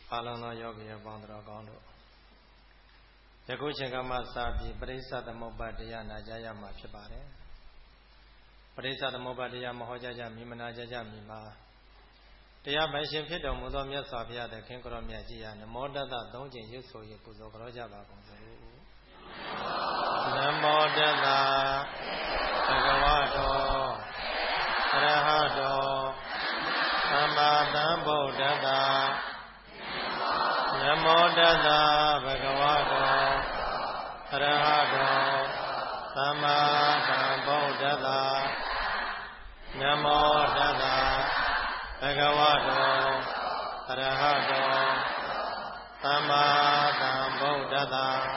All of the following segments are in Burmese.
အားလုံးသောယောဂီရဲ့ပေါင်းတော်ကောင်းတို့ယခုချိန်ကမှစပြီးပရိစ္ဆသမုပ္ပါဒတရားနာကြားရမှာဖြစ်ပါတယ်ပရိစ္ဆသမုပ္ပါဒတရားမဟောကြားကြမိမနာကြားကြမိမှာတရားပိုင်ရှင်ဖြစ်တော်မူသောမြတ်စွာဘုရားသခင်ကိုရောမြတ်ကြီးဟာနမောတတ္တ၃ကြိမ်ရွတ်ဆိုရပူဇော်ကြောကြပါကုန်စို့နမောတတ္တဘဂဝတောအရဟတောသမ္မာသမ္ဗုဒ္ဓတ္တနမောတတ္တဘဂဝတောအရဟတောသမ္မာသမ္ဗုဒ္ဓတ္တနမောတတ္တဘဂဝတောအရဟတောသမ္မာသမ္ဗုဒ္ဓတ္တ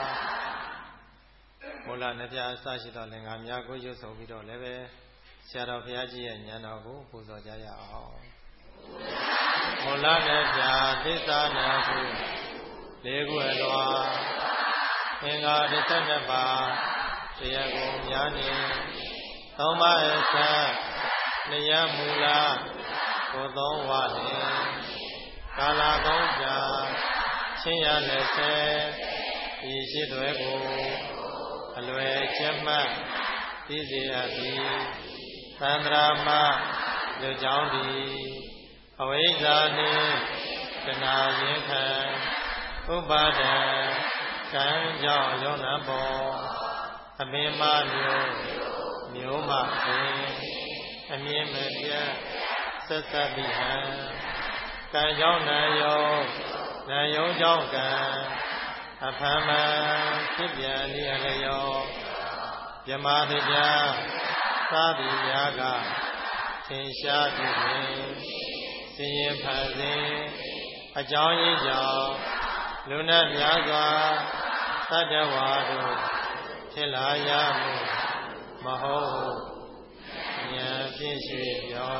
မူလနှစ်ပြားအစရှိသောလင်္ကာများကိုရွတ်ဆိုပြီးတော့လည်းပဲဆရာတော်ဘုရားကြီးရဲ့ဉာဏ်တော်ကိုပူဇော်ကြရအောင်မူလနှစ်ပြားသစ္စာနှစ်ခုလေးခုအလွာသင်္ဃာ12ပါးတရားကိုများနေသုံးပါးအစတရားမူလကိုသုံးဝနေကာလသုံးကြာချင်းရလက်ဆဲဒီရှိတွေကိုအလွယ်ချက်မှတ်သိစေအပ်ပြီးသန္တရာမလူကြောင့်ဒီအဝိဇ္ဇာနှင့်တဏှာရင်ခံဥပါဒံကံကြောင့်ယုံနာပေါ်အပင်မမျိုးမှပင်အမြင်မပြတ်ဆက်ဆက်ပြီးဟံကံကြောင့်နာယုံကြောင့်ကံအဖမ်းမှဖြစ်ပြန်လျက်လျောမြမတိပြသာတိများကသင်ရှားပြုခြင်းစင်ရင်ဖန်စဉ်အကြောင်းရင်းကြောင့်လူနာများစွာသတ္တဝါတို့ဖြစ်လာရမှုမဟုတ်ဉာဏ်ဖြင့်ရွှေ့ပြော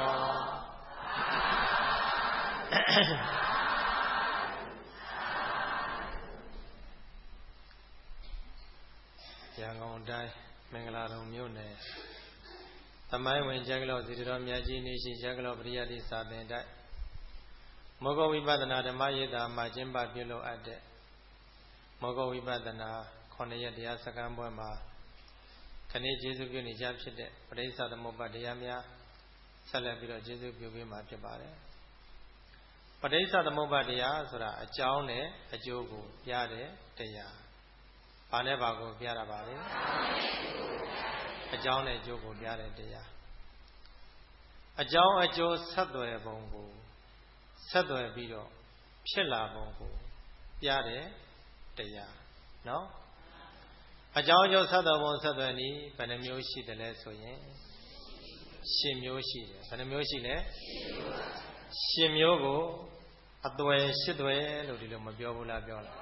ရန်ကုန်တိုင်းမင်္ဂလာတုံမြို့နယ်သမိုင်းဝင်ကျမ်းကလောစီတော်မြတ်ကြီးနေရှိကျမ်းကလောပရိယတိစာသင်တိုက်မောဂဝိပဿနာဓမ္မယေတာမှာကျင်းပပြုလုပ်အပ်တဲ့မောဂဝိပဿနာ9ရက်တရားစခန်းပွဲမှာခဏကျေးဇူးပြုနေကြဖြစ်တဲ့ပရိစ္ဆသမုပ္ပါတရားများဆက်လက်ပြီးတော့ကျေးဇူးပြုပေးမှာဖြစ်ပါတယ်ပရိစ္ဆသမုပ္ပါတရားဆိုတာအကြောင်းနဲ့အကျိုးကိုပြတဲ့တရားဘာနဲ့ဘာကိုပြတာပါလဲအကြောင်းနဲ့အကျိုးကိုပြတဲ့တရားအကြောင်းအကျိုးဆက်သွယ်ပုံကိုဆက်သွယ်ပြီးတော့ဖြစ်လာပုံကိုပြတဲ့တရားနော်အကြောင်းအကျိုးဆက်သွယ်ပုံဆက်သွယ်နည်းဘယ်နှမျိုးရှိတယ်လဲဆိုရင်10မျိုးရှိတယ်ဘယ်နှမျိုးရှိလဲ10မျိုးကိုအသွယ်10သွယ်လို့ဒီလိုမပြောဘူးလားပြောလား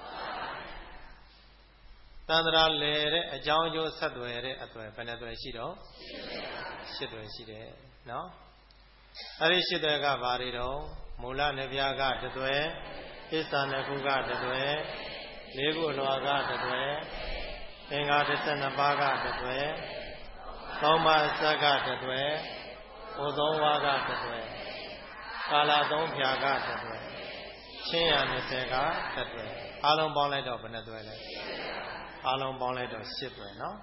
တန္တရာလေတဲ့အကြောင်းအကျိုးဆက်သွယ်တဲ့အသွယ်ဘယ်နှသွယ်ရှိတော့10သွယ်ရှိတယ်နော်အဲ့ဒီ10သွယ်ကဘာတွေတော့မူလနှစ်ပြားက1သွယ်အစ္ဆာနှစ်ခုက1သွယ်လေးခုအလွာက1သွယ်သင်္ဃာ12ပါးက1သွယ်သုံးပါးအစက1သွယ်ဟိုသုံးဝါက1သွယ်ကာလသုံးဖြာက1သွယ်ချင်းရ20က1သွယ်အားလုံးပေါင်းလိုက်တော့ဘယ်နှသွယ်လဲအားလုံးပေါင်းလိုက်တော့10သွယ်နော်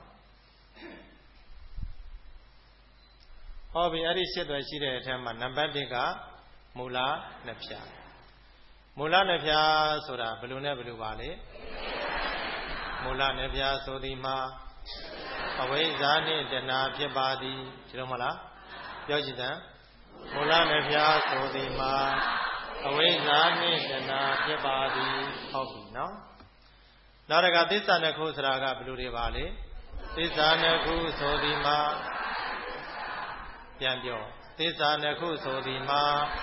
ဟောပြီအဲ့ဒီ10သွယ်ရှိတဲ့အထက်မှာနံပါတ်1ကမူလနှစ်ဖြာမူလနှစ်ဖြာဆိုတာဘယ်လိုနဲ့ဘယ်လိုပါလဲမူလနှစ်ဖြာဆိုသည်မှာအဝိဇ္ဇာနှင့်တဏှာဖြစ်ပါသည်ဒီလိုမလားပြောကြည့်တယ်မူလနှစ်ဖြာဆိုသည်မှာအဝိဇ္ဇာနှင့်တဏှာဖြစ်ပါသည်ဟုတ်ပြီနော်နောက်တစ်ခါသစ္စာနှစ်ခုဆိုတာကဘယ်လိုတွေပါလဲသစ္စာနှစ်ခုဆိုသည်မှာပြန်ပြောသစ္စာနှစ်ခုဆိုသည်မှာ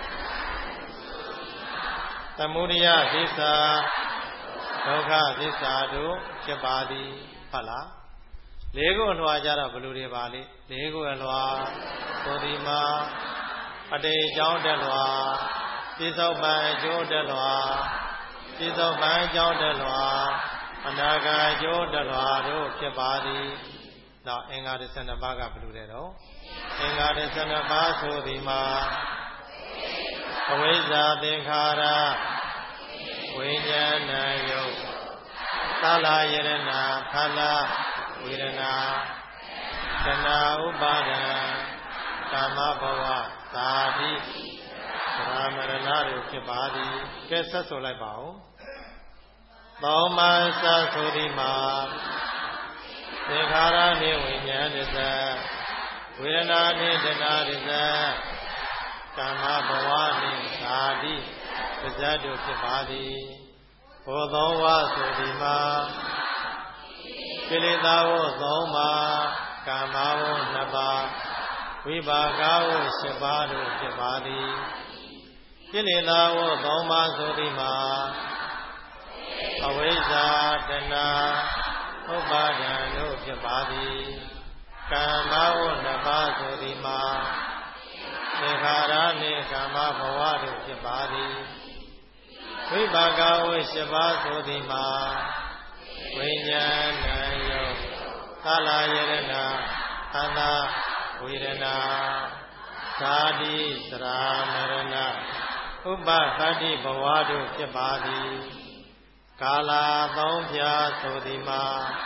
သမုဒယသစ္စာဒုက္ခသစ္စာတို့ဖြစ်ပါသည်ဟုတ်လားလေးခုအလွှာကြတော့ဘယ်လိုတွေပါလဲလေးခုအလွှာဆိုသည်မှာအတေအကြောင်းတက်လွှာပြစ္ဆုတ်ပံအကျိုးတက်လွှာပြစ္ဆုတ်ပံအကြောင်းတက်လွှာအနာဂတ်အကျိုးတက်လွှာတို့ဖြစ်ပါသည်နောက်အင်္ဂါ12ပါးကဘယ်လိုလဲတော့အင်္ဂါ12ပါးဆိုသည်မှာအဝိဇ္ဇာသင်္ခါရဝိညာဏယုတ်သာလာယရဏဖလာဝေဒနာတဏှာဥပါဒံကာမဘဝသာတိသရမရဏတို့ဖြစ်ပါသည်ကဲဆက်ဆိုလိုက်ပါဦးသောမသဆိုဒီမှာသင်္ခါရနှင့်ဝိညာဉ်တစ္ဆဝေဒနာနှင့်တဏှာတစ္ဆကာမဘဝနှင့်သာတိပဇတ်တို့ဖြစ်ပါသည်ဘုသောဝဆိုဒီမှာကိလေသာဝသုံးပါးကာမဝနှစ်ပါးဝိပါကဝ7ပါးတို့ဖြစ်ပါသည်ကိလေသာဝသုံးပါးဆိုဒီမှာအဝိဇ္ဇာတဏှာဥပါဒံတို့ဖြစ်ပါသည်ကာမဝနှစ်ပါးဆိုဒီမှာသင်္ခါရနှင့်ကာမဘဝတို့ဖြစ်ပါသည်ဝိပါကဝ7ပါးဆိုဒီမှာဝိညာဏယုတ်သာလာယရဏအနာဝေဒနာသာတိသရာမရဏဥပသတ္တိဘဝတို့ဖြစ်ပါသည်ကာလာသုံးဖြာဆိုသည်မှာ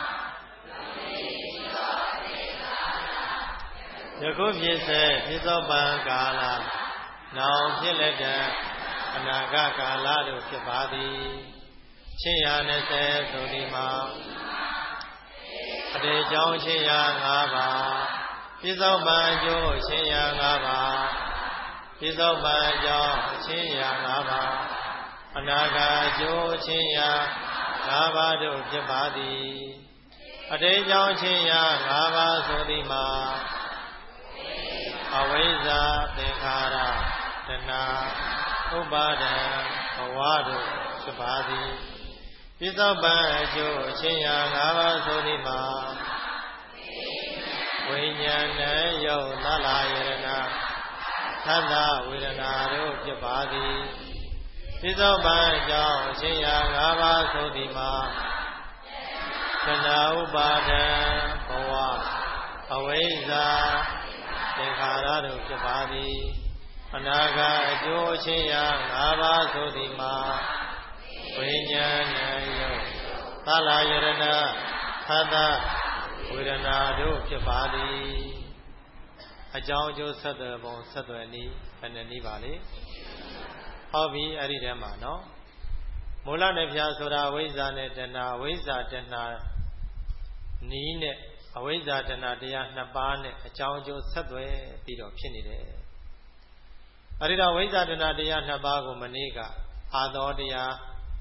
ယခုဖြစ်စေဖြစ်သောပံကာလနောင်ဖြစ်လက်တဲ့အနာဂတ်ကာလတို့ဖြစ်ပါသည်820ဆိုဒီမှာအတေကြောင့်805ပါးပြစ္ဆုတ်ပံအကျိုး805ပါးပြစ္ဆုတ်ပံအကြောင်း805ပါးအနာဂတ်အကျိုး805ပါးတို့ဖြစ်ပါသည်အတေကြောင့်805ပါးဆိုဒီမှာအဝိဇ္ဇာသင်္ခါရတဏှာဥပါဒံဘဝတို့ဖြစ်ပါသည်ပြစ္ဆုတ်ပံအကျိုး805ပါးဆိုသည်မှာဝိညာဏယုတ်သလာယရဏသတ္တဝေဒနာတို့ဖြစ်ပါသည်ပြစ္ဆုတ်ပံအကြောင်း805ပါးဆိုသည်မှာတဏှာဥပါဒံဘဝအဝိဇ္ဇာသင်္ခါရတို့ဖြစ်ပါသည်အနာဂတ်အကျိုး805ပါးဆိုသည်မှာဝိညာဏယုတ်သလာယရဏသတ္တဝေဒနာတို့ဖြစ်ပါသည်အကြောင်းအကျိုးဆက်သွယ်ပုံဆက်သွယ်နည်းဘယ်နှနည်းပါလဲဟောပြီအဲ့ဒီထဲမှာနော်မူလနဲ့ဖြာဆိုတာအဝိဇ္ဇာနဲ့တဏှာအဝိဇ္ဇာတဏှာနီးနဲ့အဝိဇ္ဇာတဏှာတရား2ပါးနဲ့အကြောင်းအကျိုးဆက်သွယ်ပြီးတော့ဖြစ်နေတယ်အဲ့ဒီတော့ဝိဇ္ဇာတဏှာတရား2ပါးကိုမနေ့ကအာသောတရား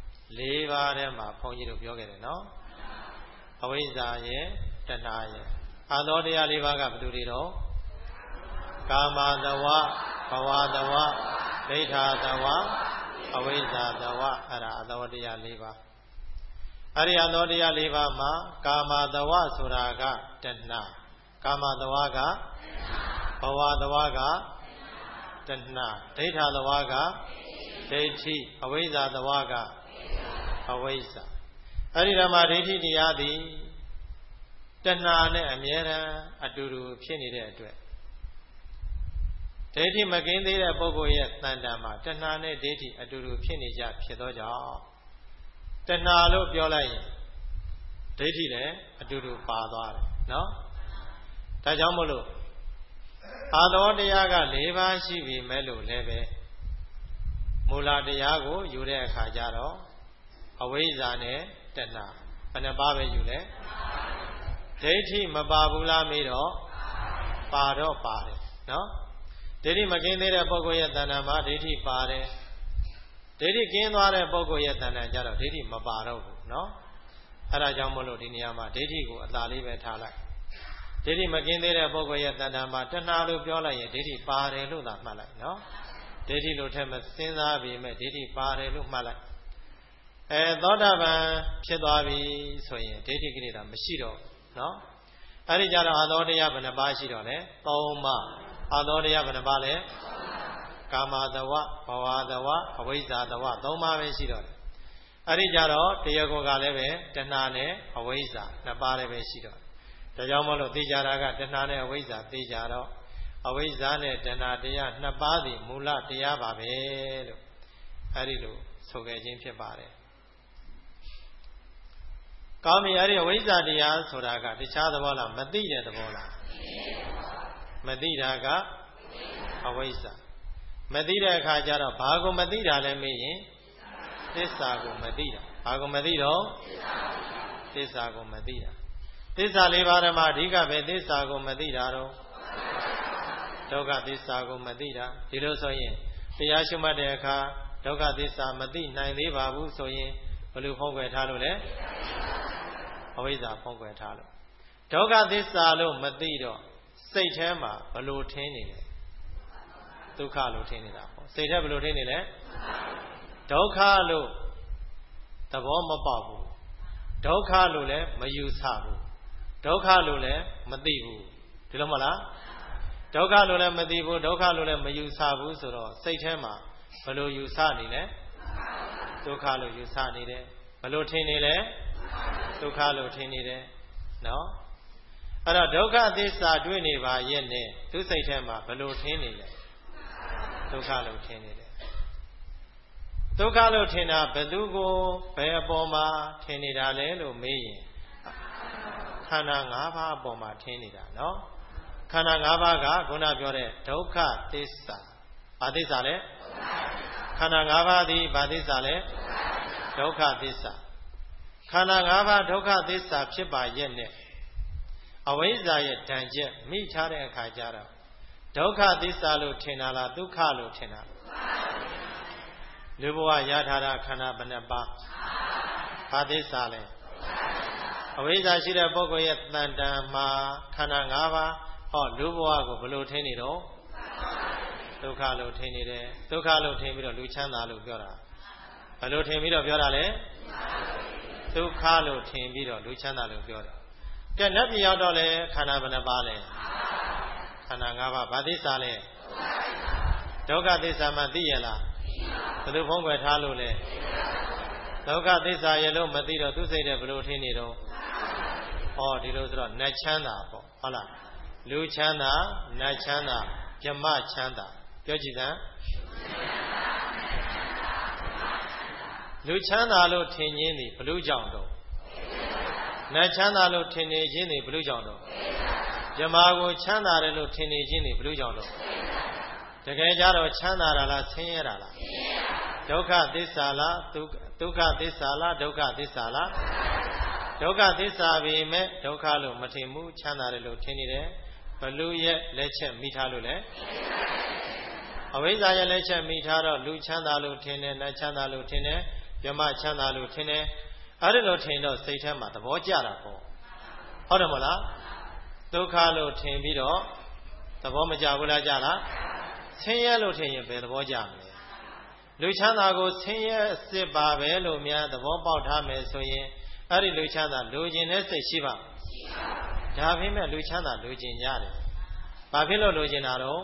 4ပါးထဲမှာဘုန်းကြီးတို့ပြောခဲ့တယ်နော်အဝိဇ္ဇာရဲ့တဏှာရဲ့အာသောတရား4ပါးကဘယ်သူတွေတော့ကာမသဝဘဝသဝဒိဋ္ဌာသဝအဝိဇ္ဇာသဝအဲ့ဒါအာသောတရား4ပါးအဲ့ဒီအာသောတရား4ပါးမှာကာမသဝဆိုတာကတဏှာကာမသဝကဘဝသဝကတဏှာဒိဋ္ဌာသဝကဒိဋ္ဌိအဝိဇ္ဇာသဝကအဝိဇ္ဇာအဲ့ဒီဓမ္မဒိဋ္ဌိတရားသည်တဏှာနဲ့အမြဲတမ်းအတူတူဖြစ်နေတဲ့အတွက်ဒိဋ္ဌိမကင်းသေးတဲ့ပုဂ္ဂိုလ်ရဲ့တဏ္ဍာမှာတဏှာနဲ့ဒိဋ္ဌိအတူတူဖြစ်နေကြဖြစ်သောကြောင့်တဏှာလို့ပြောလိုက်ရင်ဒိဋ္ဌိလည်းအတူတူပါသွားတယ်နော်ဒါကြောင့်မို့လို့အာသောတရားက4ပါးရှိပြီမဲ့လို့လည်းပဲမူလတရားကိုယူတဲ့အခါကျတော့အဝိဇ္ဇာနဲ့တဏှာဘယ်နှပါးပဲယူလဲဒိဋ္ဌိမပါဘူးလားမေးတော့ပါတော့ပါတယ်နော်ဒိဋ္ဌိမကင်းသေးတဲ့ပုဂ္ဂိုလ်ရဲ့တဏ္ဍာမှာဒိဋ္ဌိပါတယ်ဒိဋ္ဌိကင်းသွားတဲ့ပုဂ္ဂိုလ်ရဲ့တဏ္ဍာကျတော့ဒိဋ္ဌိမပါတော့ဘူးနော်အဲ့ဒါကြောင့်မို့လို့ဒီနေရာမှာဒိဋ္ဌိကိုအသာလေးပဲထားလိုက်ဒိဋ္ဌိမကင်းသေးတဲ့ပုဂ္ဂိုလ်ရဲ့တဏ္ဍာမှာတဏှာလို့ပြောလိုက်ရင်ဒိဋ္ဌိပါတယ်လို့သာမှတ်လိုက်နော်ဒိဋ္ဌိလို့ထက်မစဉ်းစားပြီးမဲ့ဒိဋ္ဌိပါတယ်လို့မှတ်လိုက်သောတာပန်ဖြစ်သွားပြီဆိုရင်ဒိဋ္ဌိကိလေသာမရှိတော့နော်အဲ့ဒီကြတော့အာသောတရားဘယ်နှပါးရှိတော့လဲ3ပါးအာသောတရားဘယ်နှပါးလဲကာမသဝဘဝသဝအဝိဇ္ဇာသဝ3ပါးပဲရှိတော့တယ်အဲ့ဒီကြတော့တရားကိုကလည်းပဲတဏှာနဲ့အဝိဇ္ဇာ2ပါးလည်းပဲရှိတော့ဒါကြောင့်မလို့သိကြတာကတဏှာနဲ့အဝိဇ္ဇာသိကြတော့အဝိဇ္ဇာနဲ့တဏှာတရား2ပါးသည်မူလတရားပါပဲလို့အဲ့ဒီလိုဆိုခဲ့ခြင်းဖြစ်ပါတယ်ကောင်းပြီအဲ့ဒီအဝိဇ္ဇာတရားဆိုတာကတခြားသဘောလားမသိတဲ့သဘောလားမသိတာကအဝိဇ္ဇာမသိတဲ့အခါကျတော့ဘာကိုမသိတာလဲမေးရင်သစ္စာကိုမသိတာဘာကိုမသိတော့သစ္စာကိုမသိတာသစ္စာလေးပါးဓမ္မအဓိကပဲသစ္စာကိုမသိတာတော့ဒုက္ခသစ္စာကိုမသိတာဒီလိုဆိုရင်တရားရှုမှတ်တဲ့အခါဒုက္ခသစ္စာမသိနိုင်သေးပါဘူးဆိုရင်ဘယ်လိုဖုံးကွယ်ထားလို့လဲအဝိဇ္ဇာဖုံးကွယ်ထားလို့ဒုက္ခသစ္စာလို့မသိတော့စိတ်ထဲမှာဘယ်လိုထင်နေလဲဒုက္ခလို့ထင်နေတာပေါ့စိတ်ထဲဘယ်လိုထင်နေလဲဒုက္ခလို့သဘောမပေါက်ဘူးဒုက္ခလို့လည်းမယူဆဘူးဒုက္ခလို့လည်းမသိဘူးဒီလိုမဟုတ်လားဒုက္ခလို့လည်းမသိဘူးဒုက္ခလို့လည်းမယူဆဘူးဆိုတော့စိတ်ထဲမှာဘယ်လိုယူဆနေလဲဒုက္ခလို့ယူဆနေတယ်ဘယ်လိုထင်နေလဲဒုက္ခလို့ထင်နေတယ်နော်အဲ့တော့ဒုက္ခသစ္စာတွေ့နေပါရဲ့နဲ့သူစိတ်ထဲမှာဘယ်လိုထင်နေလဲဒုက္ခလို့ထင်နေတယ်ဒုက္ခလို့ထင်တာဘယ်သူကိုဘယ်အပေါ်မှာထင်နေတာလဲလို့မေးရင်ခန္ဓာ၅ပါးအပေါ်မှာထင်နေတာနော်ခန္ဓာ၅ပါးကခုနပြောတဲ့ဒုက္ခသစ္စာဘာသစ္စာလဲခန္ဓာ၅ပါးသည်ဘာသစ္စာလဲဒုက္ခသစ္စာခန္ဓာ၅ပါးဒုက္ခသစ္စာဖြစ်ပါရဲ့နဲ့အဝိဇ္ဇာရဲ့ဓာန်ချက်မိထားတဲ့အခါကျတော့ဒုက္ခသစ္စာလို့ထင်တာလားဒုက္ခလို့ထင်တာလူဘဝရထားတာခန္ဓာဘယ်နှပါးဘာသစ္စာလဲအဝိဇ္ဇာရှိတဲ့ပုဂ္ဂိုလ်ရဲ့တန်တန်မှာခန္ဓာ၅ပါးဟောလူဘဝကိုဘယ်လိုထင်နေတော့ဒုက္ခလို့ထင်နေတယ်ဒုက္ခလို့ထင်ပြီးတော့လူချမ်းသာလို့ပြောတာဘယ်လိုထင်ပြီးတော့ပြောတာလဲဒုက္ခလို့ထင်ပြီးတော့လူချမ်းသာလို့ပြောတယ်ကဲနတ်ပြည်ရောက်တော့လေခန္ဓာဘယ်နှပါးလဲခန္ဓာ၅ပါးဘာသစ္စာလဲဒုက္ခသစ္စာမှသိရလားဘယ်လိုဖုံးကွယ်ထားလို့လဲဒုက္ခသစ္စာရဲ့လို့မသိတော့သူစိတ်ထဲဘယ်လိုထင်နေတော့ဟောဒီလိုဆိုတော့နတ်ချမ်းသာပေါ့ဟုတ်လားလူချမ်းသာနတ်ချမ်းသာဗြဟ္မချမ်းသာပြောကြည့်စမ်းလူချမ်းသာလို့ထင်ခြင်းသည်ဘလို့ကြောင့်တော့နတ်ချမ်းသာလို့ထင်နေခြင်းသည်ဘလို့ကြောင့်တော့ဗြဟ္မာကိုချမ်းသာတယ်လို့ထင်နေခြင်းသည်ဘလို့ကြောင့်တော့တကယ်ကြတော့ချမ်းသာတာလားဆင်းရဲတာလားဒုက္ခသစ္စာလားဒုက္ခသစ္စာလားဒုက္ခသစ္စာလားဒုက္ခသစ္စာပေမဲ့ဒုက္ခလို့မထင်ဘူးချမ်းသာတယ်လို့ထင်နေတယ်ဘလူရဲ့လက်ချက်မိထားလို့လေအဝိဇ္ဇာရဲ့လက်ချက်မိထားတော့လူချမ်းသာလို့ထင်တယ်နတ်ချမ်းသာလို့ထင်တယ်ဗြဟ္မချမ်းသာလို့ထင်တယ်အဲ့ဒါလို့ထင်တော့စိတ်ထဲမှာသဘောကျတာပေါ့ဟုတ်တယ်မလားဒုက္ခလို့ထင်ပြီးတော့သဘောမကျဘူးလားကြလားဆင်းရဲလို့ထင်ရင်ဘယ်သဘောကျမလဲလူချမ်းသာကိုဆင်းရဲအစစ်ပါပဲလို့များသဘောပေါက်ထားမယ်ဆိုရင်အဲ့ဒီလူချမ်းသာလူကျင်တဲ့စိတ်ရှိပါဒါပေမဲ့လူချမ်းသာလူကျင်ရတယ်ဘာဖြစ်လို့လူကျင်တာတော့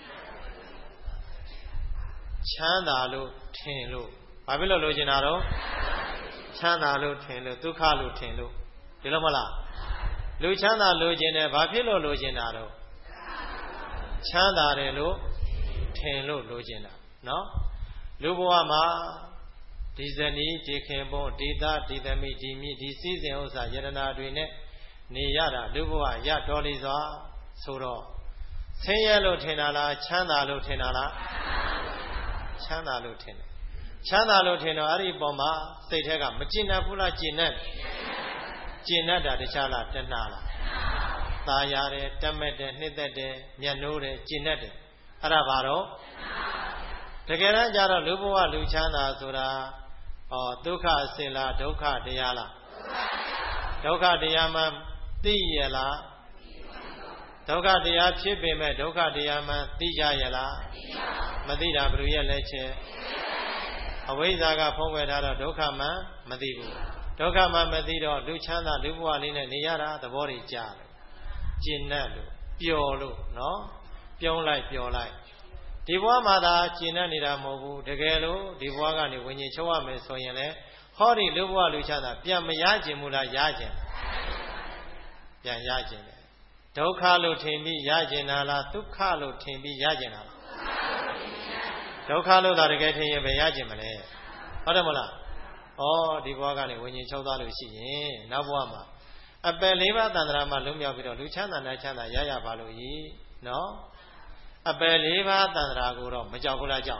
ချမ်းသာလို့ထင်လို့ဘာဖြစ်လို့လူကျင်တာတော့ချမ်းသာလို့ထင်လို့ဒုက္ခလို့ထင်လို့ဒီလိုမလားလူချမ်းသာလူကျင်တယ်ဘာဖြစ်လို့လူကျင်တာတော့ချမ်းသာတယ်လို့ထင်လို့လူကျင်တာနော်လူဘဝမှာဒီဇနီးဒီခင်ပွန်းဒီသားဒီသမီးဒီမိဒီစည်းစိမ်ဥစ္စာယတနာတွေနဲ့နေရတာလူဘဝရတော်လီစွာဆိုတော့ဆင်းရဲလို့ထင်တာလားချမ်းသာလို့ထင်တာလားချမ်းသာလို့ထင်တယ်ချမ်းသာလို့ထင်တော့အဲ့ဒီပုံမှာစိတ်ထဲကမကျင်တတ်ဘူးလားကျင်တတ်တာတခြားလားတဏှာလားသာရတယ်တတ်မဲ့တယ်နှစ်သက်တယ်မျက်နှိုးတယ်ကျင်တတ်တယ်အဲ့ဒါဘာတော့တကယ်တမ်းကျတော့လူဘဝလူချမ်းသာဆိုတာဒုက္ခအစစ်လားဒုက္ခတရားလားဒုက္ခတရားမှသိရလားဒုက္ခတရားဖြစ်ပေမဲ့ဒုက္ခတရားမှသိကြရလားမသိတာဘယ်လိုရဲ့လဲချက်အဝိဇ္ဇာကဖုံးကွယ်ထားတော့ဒုက္ခမှမသိဘူးဒုက္ခမှမသိတော့လူချမ်းသာလူဘဝလေးနဲ့နေရတာသဘောတွေကြားလို့ကျင်납လို့ပျော်လို့နော်ပြုံးလိုက်ပျော်လိုက်ဒီဘဝမှာသာကျင်납နေတာမဟုတ်ဘူးတကယ်လို့ဒီဘဝကနေဝิญဉ်ချုပ်ရမယ်ဆိုရင်လေဟောဒီလူဘဝလူချမ်းသာပြန်မရခြင်းမူလားရခြင်းပြန်ရခြင်းတယ်ဒုက္ခလို့ထင်ပြီးရခြင်းလားဒုက္ခလို့ထင်ပြီးရခြင်းလားဒုက္ခလို့သာတကယ်ထင်ရင်ပဲရခြင်းမလဲဟုတ်တယ်မလားဒီဘဝကနေဝိညာဉ်ချုပ်သွားလို့ရှိရင်နောက်ဘဝမှာအပယ်၄ပါးတန်ត្រာမှာလွတ်မြောက်ပြီးတော့လူချမ်းသာနဲ့ချမ်းသာရပါလို့ဤနော်အပယ်၄ပါးတန်ត្រာကိုတော့မကြောက်ဘူးလားကြောက်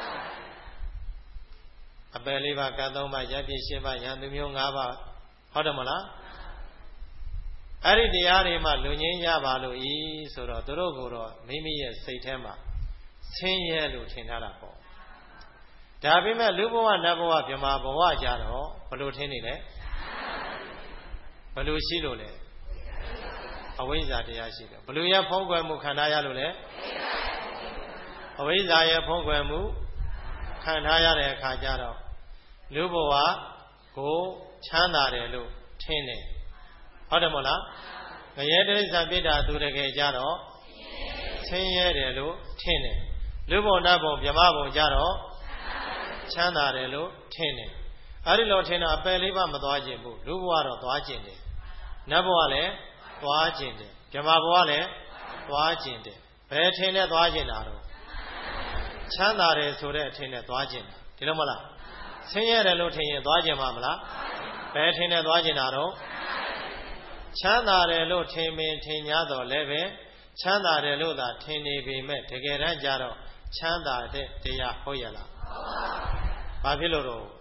အပယ်၄ပါးကံ၃ပါးရပြည့်၈ပါးယံသူမျိုး၅ပါးဟုတ်တယ်မလားအဲ့ဒီတရားတွေမှလူငင်းရပါလို့ဤဆိုတော့သူတို့ကိုတော့မိမိရဲ့စိတ်ထဲမှာဆင်းရဲလို့ထင်ထားတာပေါ့ဒါပေမဲ့လူဘဝနတ်ဘဝဗြဟ္မာဘဝကြတော့ဘလို့ထင်နေလဲဘလို့ရှိလို့လဲအဝိဇ္ဇာတရားရှိတယ်ဘလို့ရဖုံးကွယ်မှုခံထားရလို့လဲအဝိဇ္ဇာရဲ့ဖုံးကွယ်မှုခံထားရတဲ့အခါကျတော့လူဘဝကိုချမ်းသာတယ်လို့ထင်တယ်ဟုတ်တယ်မို့လားငရဲတိရစ္ဆာန်ပြစ်တာသူတကယ်ကြတော့ဆင်းရဲတယ်လို့ထင်တယ်လူဘုံနတ်ဘုံဗြဟ္မာဘုံကြတော့ချမ်းသာတယ်လို့ထင်တယ်အဲ့ဒီလိုထင်တော့အပယ်လေးပါမသွားခြင်းဘူးလူဘဝတော့သွားခြင်းတယ်နတ်ဘဝလည်းသွားခြင်းတယ်ဗြဟ္မာဘဝလည်းသွားခြင်းတယ်ဘယ်ထင်နဲ့သွားခြင်းတာတော့ချမ်းသာတယ်ဆိုတဲ့အထင်နဲ့သွားခြင်းဒီလိုမလားဆင်းရဲတယ်လို့ထင်ရင်သွားခြင်းမလားဘယ်ထင်နဲ့သွားခြင်းတာတော့ချမ်းသာတယ်လို့ထင်မင်းထင်냐တော့လည်းပဲချမ်းသာတယ်လို့သာထင်နေပေမဲ့တကယ်တမ်းကျတော့ချမ်းသာတဲ့တရားဟုတ်ရလားဘာဖြစ်လို့တော့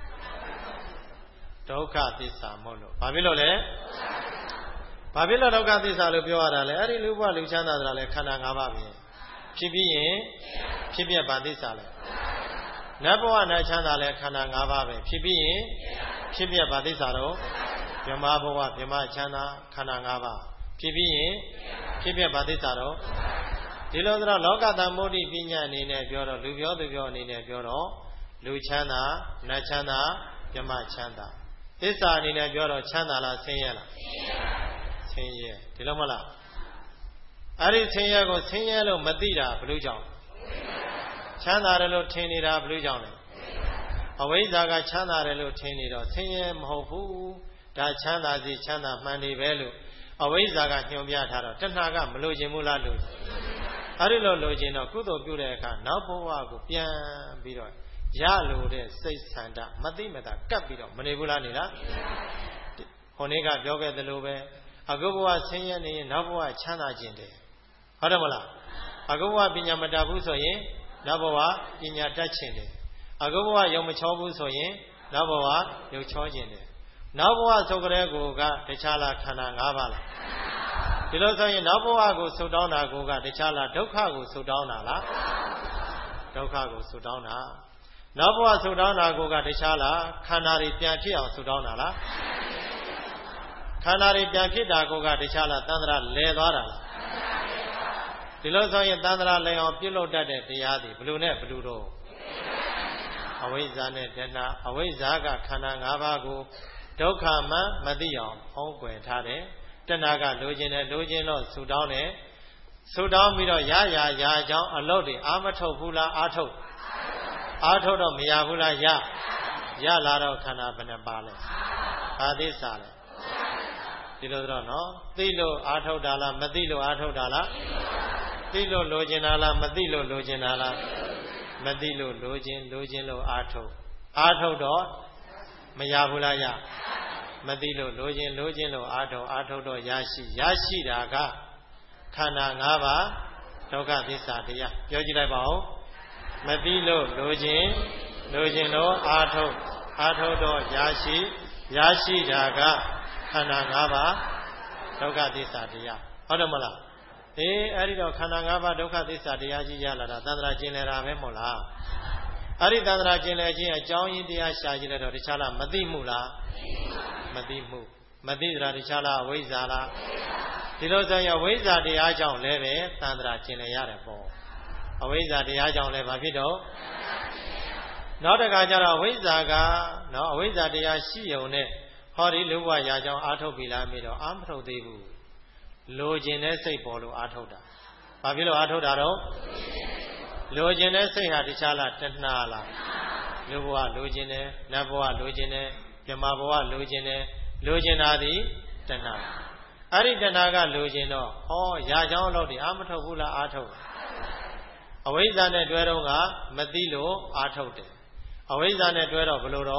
ဒုက္ခသစ္စာမို့လို့ဘာဖြစ်လို့လဲဘာဖြစ်လို့ဒုက္ခသစ္စာလို့ပြောရတာလဲအဲ့ဒီလူဘဝလူချမ်းသာတာလဲခန္ဓာ၅ပါးပဲဖြစ်ပြီးရင်ဖြစ်ပြဘာသစ္စာလဲနတ်ဘဝနတ်ချမ်းသာလဲခန္ဓာ၅ပါးပဲဖြစ်ပြီးရင်ဖြစ်ပြဘာသစ္စာတော့ဗြဟ္မာဘဝဗြဟ္မာချမ်းသာခန္ဓာ၅ပါးဖြစ်ပြီးရင်ဖြစ်ပြဘာသစ္စာတော့ဒီလိုဆိုတော့လောကသမုဒိပညာအနေနဲ့ပြောတော့လူပြောသူပြောအနေနဲ့ပြောတော့လူချမ်းသာနတ်ချမ်းသာဗြဟ္မာချမ်းသာသစ္စာအနေနဲ့ပြောတော့ချမ်းသာလားဆင်းရဲလားဆင်းရဲဒီလိုမလားအဲ့ဒီဆင်းရဲကိုဆင်းရဲလို့မသိတာဘယ်လိုကြောင့်ချမ်းသာတယ်လို့ထင်နေတာဘယ်လိုကြောင့်လဲအဝိဇ္ဇာကချမ်းသာတယ်လို့ထင်နေတော့ဆင်းရဲမဟုတ်ဘူးဒါချမ်းသာစီချမ်းသာမှန်နေပဲလို့အဝိဇ္ဇာကညွှန်ပြထားတော့တဏှာကမလိုချင်ဘူးလားလို့အဲ့ဒီလိုလိုချင်တော့ကုသိုလ်ပြုတဲ့အခါနောက်ဘဝကိုပြန်ပြီးတော့ရလို့တဲ့စိတ်ဆန္ဒမသိမသာကပ်ပြီးတော့မနေဘူးလားနေလားခေါင်းလေးကပြောခဲ့သလိုပဲအခုဘဝဆင်းရဲနေရင်နောက်ဘဝချမ်းသာခြင်းတယ်ဟုတ်တယ်မလားအခုဘဝပညာမတတ်ဘူးဆိုရင်နောက်ဘဝပညာတတ်ခြင်းတယ်အခုဘဝယုံမချောဘူးဆိုရင်နောက်ဘဝယုံချောခြင်းတယ်နောက်ဘဝသုတ်ကလေးကိုကတခြားလားခန္ဓာ၅ပါးလားဒီလိုဆိုရင်နောက်ဘဝကိုဆုတောင်းတာကိုကတခြားလားဒုက္ခကိုဆုတောင်းတာလားဒုက္ခကိုဆုတောင်းတာနောက်ဘဝဆုတောင်းတာကိုကတခြားလားခန္ဓာတွေပြန်ဖြစ်အောင်ဆုတောင်းတာလားခန္ဓာတွေပြန်ဖြစ်တာကိုကတခြားလားသန္တရာလဲသွားတာလားဒီလိုဆိုရင်သန္တရာလဲအောင်ပြုလုပ်တတ်တဲ့တရားတွေဘယ်လိုနဲ့ဘယ်လိုတော့အဝိဇ္ဇာနဲ့တဏှာအဝိဇ္ဇာကခန္ဓာ၅ပါးကိုဒုက္ခမှမသိအောင်ဖုံးကွယ်ထားတယ်တဏှာကလိုချင်တယ်လိုချင်တော့ဆုတောင်းတယ်ဆုတောင်းပြီးတော့ရကြောင်းအလုပ်တွေအာမထုတ်ဘူးလားအာထုတ်တော့မရဘူးလားရလာတော့ခန္ဓာဘယ်နှပါလဲဘာသစ္စာလဲဒီလိုတော့နော်သိလို့အာထုတ်တာလားမသိလို့အာထုတ်တာလားသိလို့လိုချင်တာလားမသိလို့လိုချင်တာလားမသိလို့လိုချင်လို့အာထုတ်တော့မရဘူးလားမသိလို့လိုချင်လို့အာထုတ်တော့ရရှိတာကခန္ဓာ၅ပါးဒုက္ခသစ္စာတရားပြောကြည့်လိုက်ပါဦးမသိလို့လိုချင်လို့အာထုတ်တော့ရရှိတာကခန္ဓာ၅ပါးဒုက္ခသစ္စာတရားဟုတ်တယ်မလားအဲ့ဒီတော့ခန္ဓာ၅ပါးဒုက္ခသစ္စာတရားကြီးရလာတာသန္တရာကျင်လည်တာပဲမို့လားအဲ့ဒီသန္တရာကျင်လည်ခြင်းအကြောင်းရင်းတရားရှာကြည့်လိုက်တော့တခြားလားမသိမှုလားမသိတာတခြားလားအဝိဇ္ဇာလားဒီလိုဆိုရင်အဝိဇ္ဇာတရားကြောင့်လည်းပဲသန္တရာကျင်လည်ရတယ်ပေါ့အဝိဇ္ဇာတရားကြောင့်လည်းဘာဖြစ်တော့နောက်တစ်ခါကျတော့အဝိဇ္ဇာကနော်အဝိဇ္ဇာတရားရှိုံနဲ့ဟောဒီလူဘဝရာကြောင့်အာထုတ်ပြီလားမေးတော့အာမထုတ်သေးဘူးလိုချင်တဲ့စိတ်ပေါ်လို့အာထုတ်တာဘာဖြစ်လို့အာထုတ်တာတော့လိုချင်တဲ့စိတ်ဟာတခြားလားတဏှာလားလူဘဝလိုချင်တယ်နတ်ဘဝလိုချင်တယ်ဗြဟ္မာဘဝလိုချင်တယ်လိုချင်တာဒီတဏှာအဲ့ဒီတဏှာကလိုချင်တော့ဟောရာကြောင်းလို့ဒီအာမထုတ်ဘူးလားအာထုတ်အဝိဇ္ဇာနဲ့တွဲတော့ကမသိလို့အာထုတ်တယ်အဝိဇ္ဇာနဲ့တွဲတော့ဘယ်လိုတော့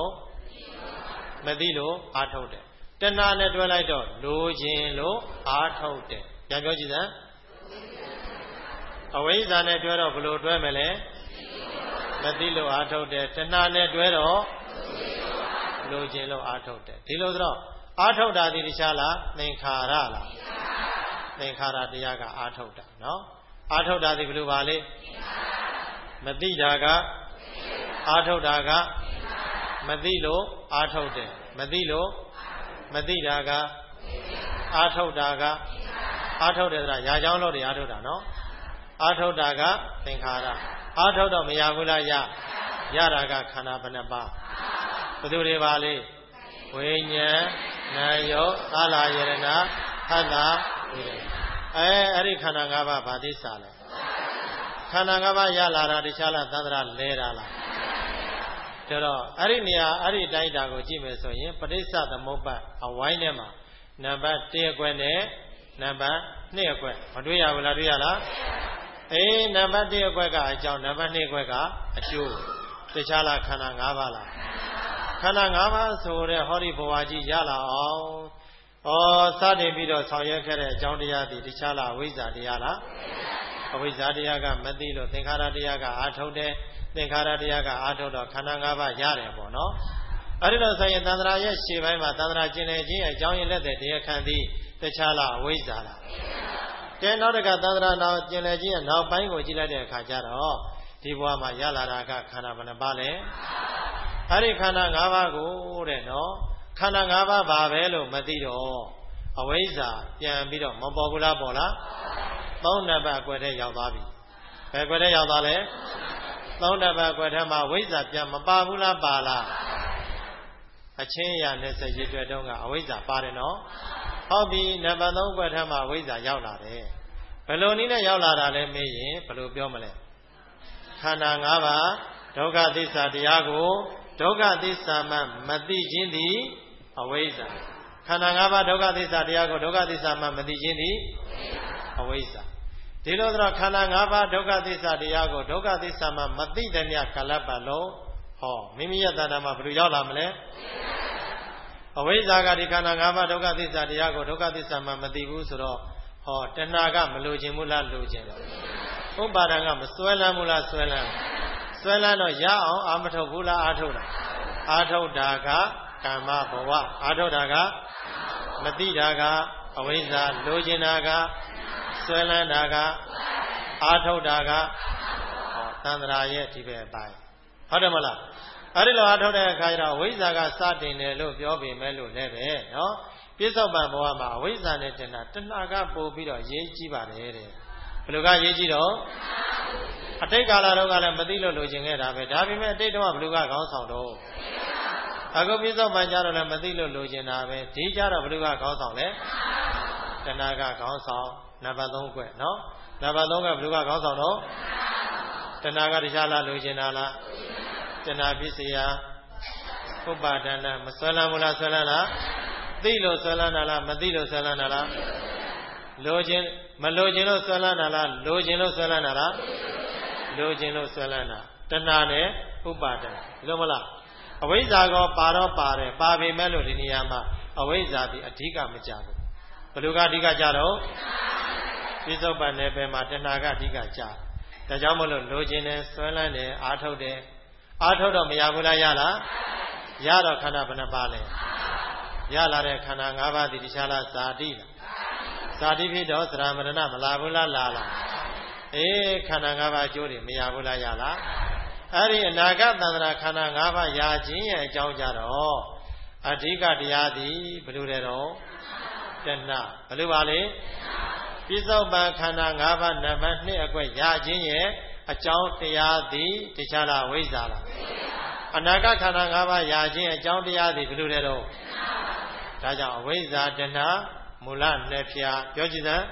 မသိလို့အာထုတ်တယ်တဏှာနဲ့တွဲလိုက်တော့လိုချင်လို့အာထုတ်တယ်ပြန်ပြောကြည့်စမ်းအဝိဇ္ဇာနဲ့တွဲတော့ဘယ်လိုတွဲမလဲမသိလို့အာထုတ်တယ်တဏှာနဲ့တွဲတော့လိုချင်လို့အာထုတ်တယ်ဒီလိုဆိုတော့အာထုတ်တာဒီတခြားလားသင်္ခါရလားသင်္ခါရတရားကအာထုတ်တာနော်အာထုတ်တာဒီဘယ်လိုပါလဲမသိတာကအာထုတ်တာကမသိလို့အာထုတ်တယ်မသိလို့မသိတာကအာထုတ်တာကအာထုတ်တယ်ဆိုတာရာကြောင်းလို့တွေအာထုတ်တာနော်အာထုတ်တာကသင်္ခါရအာထုတ်တော့မရဘူးလားရတာကခန္ဓာဘယ်နှပါဘယ်သူတွေပါလဲဝိညာဉ်နာယောသာလယရဏဟတ္တဝိရအဲ့ဒီခန္ဓာ၅ပါးဘာသိစာလဲခန္ဓာ၅ပါးရလာတာတခြားလားသန္တရာလဲတာလားဒါတော့အဲ့ဒီနေရာအဲ့ဒီတိုင်းတာကိုကြည့်မယ်ဆိုရင်ပဋိစ္စသမုပ္ပါအဝိုင်းထဲမှာနံပါတ်1အကွက်နဲ့နံပါတ်2အကွက်မတွေ့ရဘူးလားတွေ့ရလားနံပါတ်1အကွက်ကအကြောင်းနံပါတ်2အကွက်ကအကျိုးတခြားလားခန္ဓာ၅ပါးလားခန္ဓာ၅ပါးဆိုတဲ့ဟောဒီဘဝကြီးရလာအောင်စတင်ပြီးတော့ဆောင်ရွက်ခဲ့တဲ့အကြောင်းတရားဒီတခြားလားအဝိဇ္ဇာတရားလားအဝိဇ္ဇာတရားကမသိလို့သင်္ခါရတရားကအာထုတ်တယ်သင်္ခါရတရားကအာထုတ်တော့ခန္ဓာ၅ပါးရတယ်ပေါ့နော်အဲ့ဒီတော့ဆိုရင်သန္တရာရဲ့ရှေ့ပိုင်းမှာသန္တရာကျင်လည်ခြင်းအကြောင်းရင်းလက်တဲ့တရားခံသည်တခြားလားအဝိဇ္ဇာလားကဲနောက်တကသန္တရာနောက်ကျင်လည်ခြင်းရဲ့နောက်ပိုင်းကိုကြည့်လိုက်တဲ့အခါကျတော့ဒီဘဝမှာရလာတာကခန္ဓာဘယ်နှပါလဲအဲ့ဒီခန္ဓာ၅ပါးကိုတဲ့နော်ခန္ဓာ၅ပါးပါပဲလို့မသိတော့အဝိဇ္ဇာပြန်ပြီးတော့မပေါ်ဘူးလားပေါ်လားသုံးနံပါတ်အကွက်ထဲရောက်သွားပြီဘယ်ကွက်ထဲရောက်သွားလဲသုံးနံပါတ်အကွက်ထဲမှာဝိဇ္ဇာပြန်မပါဘူးလားပါလားအချင်းရ20ရေကျွဲတုံးကအဝိဇ္ဇာပါတယ်နော်ဟုတ်ပြီနံပါတ်3အကွက်ထဲမှာဝိဇ္ဇာရောက်လာတယ်ဘယ်လိုနည်းနဲ့ရောက်လာတာလဲမေးရင်ဘယ်လိုပြောမလဲခန္ဓာ၅ပါးဒုက္ခသစ္စာတရားကိုဒုက္ခသစ္စာမှမသိခြင်းသည်အဝိဇ္ဇာခန္ဓာ၅ပါးဒုက္ခသစ္စာတရားကိုဒုက္ခသစ္စာမှမသိခြင်းသည်အဝိဇ္ဇာဒီလိုဆိုခန္ဓာ၅ပါးဒုက္ခသစ္စာတရားကိုဒုက္ခသစ္စာမှမသိတဲ့မြတ်ကလပ်ပါလုံးဟောမိမိရဲ့တဏ္ဍာမှာဘယ်လိုရောက်လာမလဲအဝိဇ္ဇာကဒီခန္ဓာ၅ပါးဒုက္ခသစ္စာတရားကိုဒုက္ခသစ္စာမှမသိဘူးဆိုတော့ဟောတဏှာကမလိုချင်ဘူးလားလိုချင်တယ်ဥပါဒံကမစွဲလန်းဘူးလားစွဲလန်းတော့ရအောင်အာမထုတ်ဘူးလားအာထုတ်တာအာထုတ်တာကကာမဘဝအာထုတ်တာကမသိတာကအဝိဇ္ဇာလိုချင်တာကစွဲလန်းတာကအာထုတ်တာကသန္တရာရဲ့ဒီပဲပိုင်းဟုတ်တယ်မလားအဲ့ဒီလိုအာထုတ်တဲ့အခါကျတော့အဝိဇ္ဇာကစတင်တယ်လို့ပြောပေမဲ့လို့လည်းပဲနော်ပြစ္ဆုတ်ပံဘဝမှာအဝိဇ္ဇာနဲ့တဏှာကပို့ပြီးတော့ရေးကြည့်ပါတယ်တဲ့ဘယ်လိုကရေးကြည့်တော့အတိတ်ကာလတော့ကလည်းမသိလို့လိုချင်ခဲ့တာပဲဒါပေမဲ့အတိတ်တော့ဘယ်လိုကခေါင်းဆောင်တော့အခုပြစ္ဆုတ်ပံကြတော့လည်းမသိလို့လိုချင်တာပဲဒီကြတော့ဘယ်လိုကခေါင်းဆောင်လဲတဏှာကခေါင်းဆောင်နံပါတ်3ကွက်နော်နံပါတ်3ကဘယ်လိုကခေါင်းဆောင်တော့တဏှာကတရားလားလိုချင်တာလားတဏှာပစ္စယဥပါဒနာမဆွဲလန်းဘူးလားဆွဲလန်းလားသိလို့ဆွဲလန်းတာလားမသိလို့ဆွဲလန်းတာလားလိုချင်မလိုချင်လို့ဆွဲလန်းတာလားလိုချင်လို့ဆွဲလန်းတာလားလိုချင်လို့ဆွဲလန်းတာတဏှာနဲ့ဥပါဒနာလို့မလားအဝိဇ္ဇာကောပါတော့ပါတယ်ပါပေမဲ့လို့ဒီနေရာမှာအဝိဇ္ဇာဒီအဓိကမကြဘူးဘယ်လိုကအဓိကကြတော့ပြစ္ဆုတ်ပံနယ်ပယ်မှာတဏှာကအဓိကကြဒါကြောင့်မလို့လိုချင်တယ်ဆွဲလန်းတယ်အာထုတ်တယ်အာထုတ်တော့မရဘူးလားရလားရတော့ခန္ဓာဘယ်နှပါလဲရလာတဲ့ခန္ဓာ၅ပါးဒီတခြားလားဇာတိလားဇာတိဖြစ်တော့သရမရဏမလာဘူးလားလာလားခန္ဓာ၅ပါးအကျိုးတွေမရဘူးလားရလားအဲ့ဒီအနာဂတ်သန္တရာခန္ဓာ၅ပါးရခြင်းရဲ့အကြောင်းကြတော့အဓိကတရားသည်ဘယ်လိုလဲတော့တဏှာဘယ်လိုပါလဲပြစ္ဆုတ်ပံခန္ဓာ၅ပါးနံပါတ်2အကွက်ရခြင်းရဲ့အကြောင်းတရားသည်တခြားလားဝိဇ္ဇာလားအနာဂတ်ခန္ဓာ၅ပါးရခြင်းအကြောင်းတရားသည်ဘယ်လိုလဲတော့ဒါကြောင့်အဝိဇ္ဇာတဏှာမူလနှစ်ဖြာပြောကြည့်စမ်း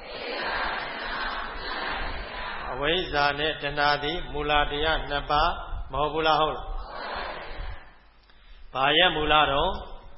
အဝိဇ္ဇာနဲ့တဏှာသည်မူလတရား2ပါးမဟုတ်ဘူးလားဟုတ်လားဘာရဲ့မူလတော့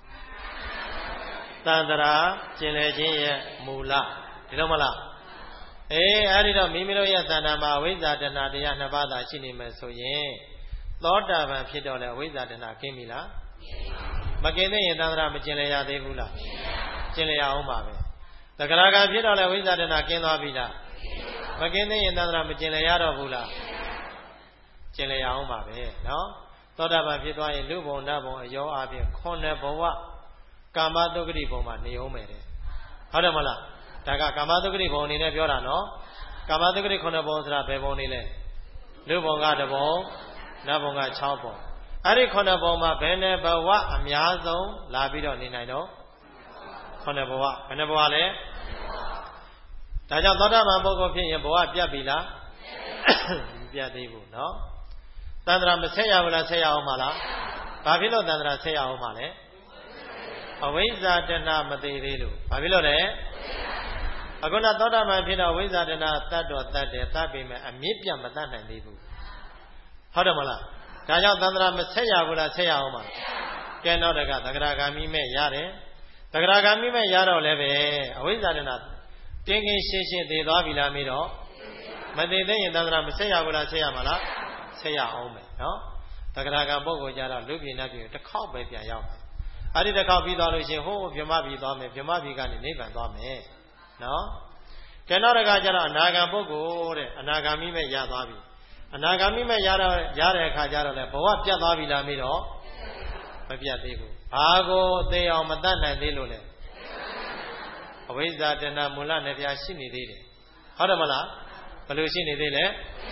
သန္တရာကျင်လည်ခြင်းရဲ့မူလဒီလိုမလားအဲ့ဒီတော့မိမိတို့ရဲ့သဏ္ဍာန်မှာအဝိဇ္ဇာတဏှာတရား2ပါးသာရှိနေမယ်ဆိုရင်သောတာပန်ဖြစ်တော့လေအဝိဇ္ဇာတဏှာကင်းပြီလားမကင်းသေးရင်သန္တရာမကျင်လည်ရသေးဘူးလားကျင်လည်ရအောင်ပါပဲသဂရကဖြစ်တော့လဲဝိဇ္ဇာတဏကင်းသွားပြီလားမကင်းသေးရင်သန္တရာမကျင်လည်ရတော့ဘူးလားကျင်လည်ရအောင်ပါပဲနော်သောတာပန်ဖြစ်သွားရင်လူဘုံဓာတ်ဘုံအယောအပြင်9ဘဝကာမတုဂ္ဂတိဘုံမှာနေအောင်မယ်တဲ့ဟုတ်တယ်မလားဒါကကာမတုဂ္ဂတိဘုံအနေနဲ့ပြောတာနော်ကာမတုဂ္ဂတိ9ဘုံဆိုတာဘယ်ဘုံနေလဲလူဘုံက1ဘုံဓာတ်ဘုံက6ဘုံအဲ့ဒီ9ဘုံမှာဘယ်နဲ့ဘဝအများဆုံးလာပြီးတော့နေနိုင်တော့9ဘဝဘယ်နှဘဝလဲဒါကြောင့်သောတာပန်ပုဂ္ဂိုလ်ဖြစ်ရင်ဘဝပြတ်ပြီလားမပြတ်သေးဘူးနော်တန္တရာမဆက်ရဘူးလားဆက်ရအောင်မလားဘာဖြစ်လို့တန္တရာဆက်ရအောင်မလဲအဝိဇ္ဇာတဏမသေးသေးလို့ဘာဖြစ်လို့လဲအခုနသောတာပန်ဖြစ်တော့ဝိဇ္ဇာတဏတတ်တော့တတ်တယ်တတ်ပေမဲ့အမြင့်ပြတ်မတတ်နိုင်သေးဘူးဟုတ်တယ်မလားဒါကြောင့်သန္တရာမဆက်ရဘူးလားဆက်ရအောင်ပါကဲတော့တကသဂရဂ ामि မဲ့ရတယ်သဂရဂ ामि မဲ့ရတော့လည်းပဲအဝိဇ္ဇာတဏတင်းကင်းရှင်းရှင်းသိသွားပြီလားမေးတော့မသိသေးရင်သန္တရာမဆက်ရဘူးလားဆက်ရမှာလားဆက်ရအောင်မယ်နော်သဂရဂ ပုဂ္ဂိုလ်ကြတော့လူပြည်နတ်ပြည်တစ်ခေါက်ပဲပြန်ရောက်မယ်အဲ့ဒီတစ်ခေါက်ပြီးသွားလို့ရှင်ဟိုးဗြဟ္မပြည်သွားမယ်ဗြဟ္မပြည်ကနေနိဗ္ဗာန်သွားမယ်နော်ကဲတော့တကကြတော့အနာဂံပုဂ္ဂိုလ်တဲ့အနာဂ ामि မဲ့ရသွားပြီအနာဂ ामि မဲ့ရတဲ့အခါကျတော့လေဘဝပြတ်သွားပြီလားမေးတော့မပြတ်သေးဘူးဘာကိုသိအောင်မတတ်နိုင်သေးလို့လဲအဝိဇ္ဇာတဏမူလနဲ့ပြရှိနေသေးတယ်ဟုတ်တယ်မလားဘယ်လိုရှိနေသေးလဲ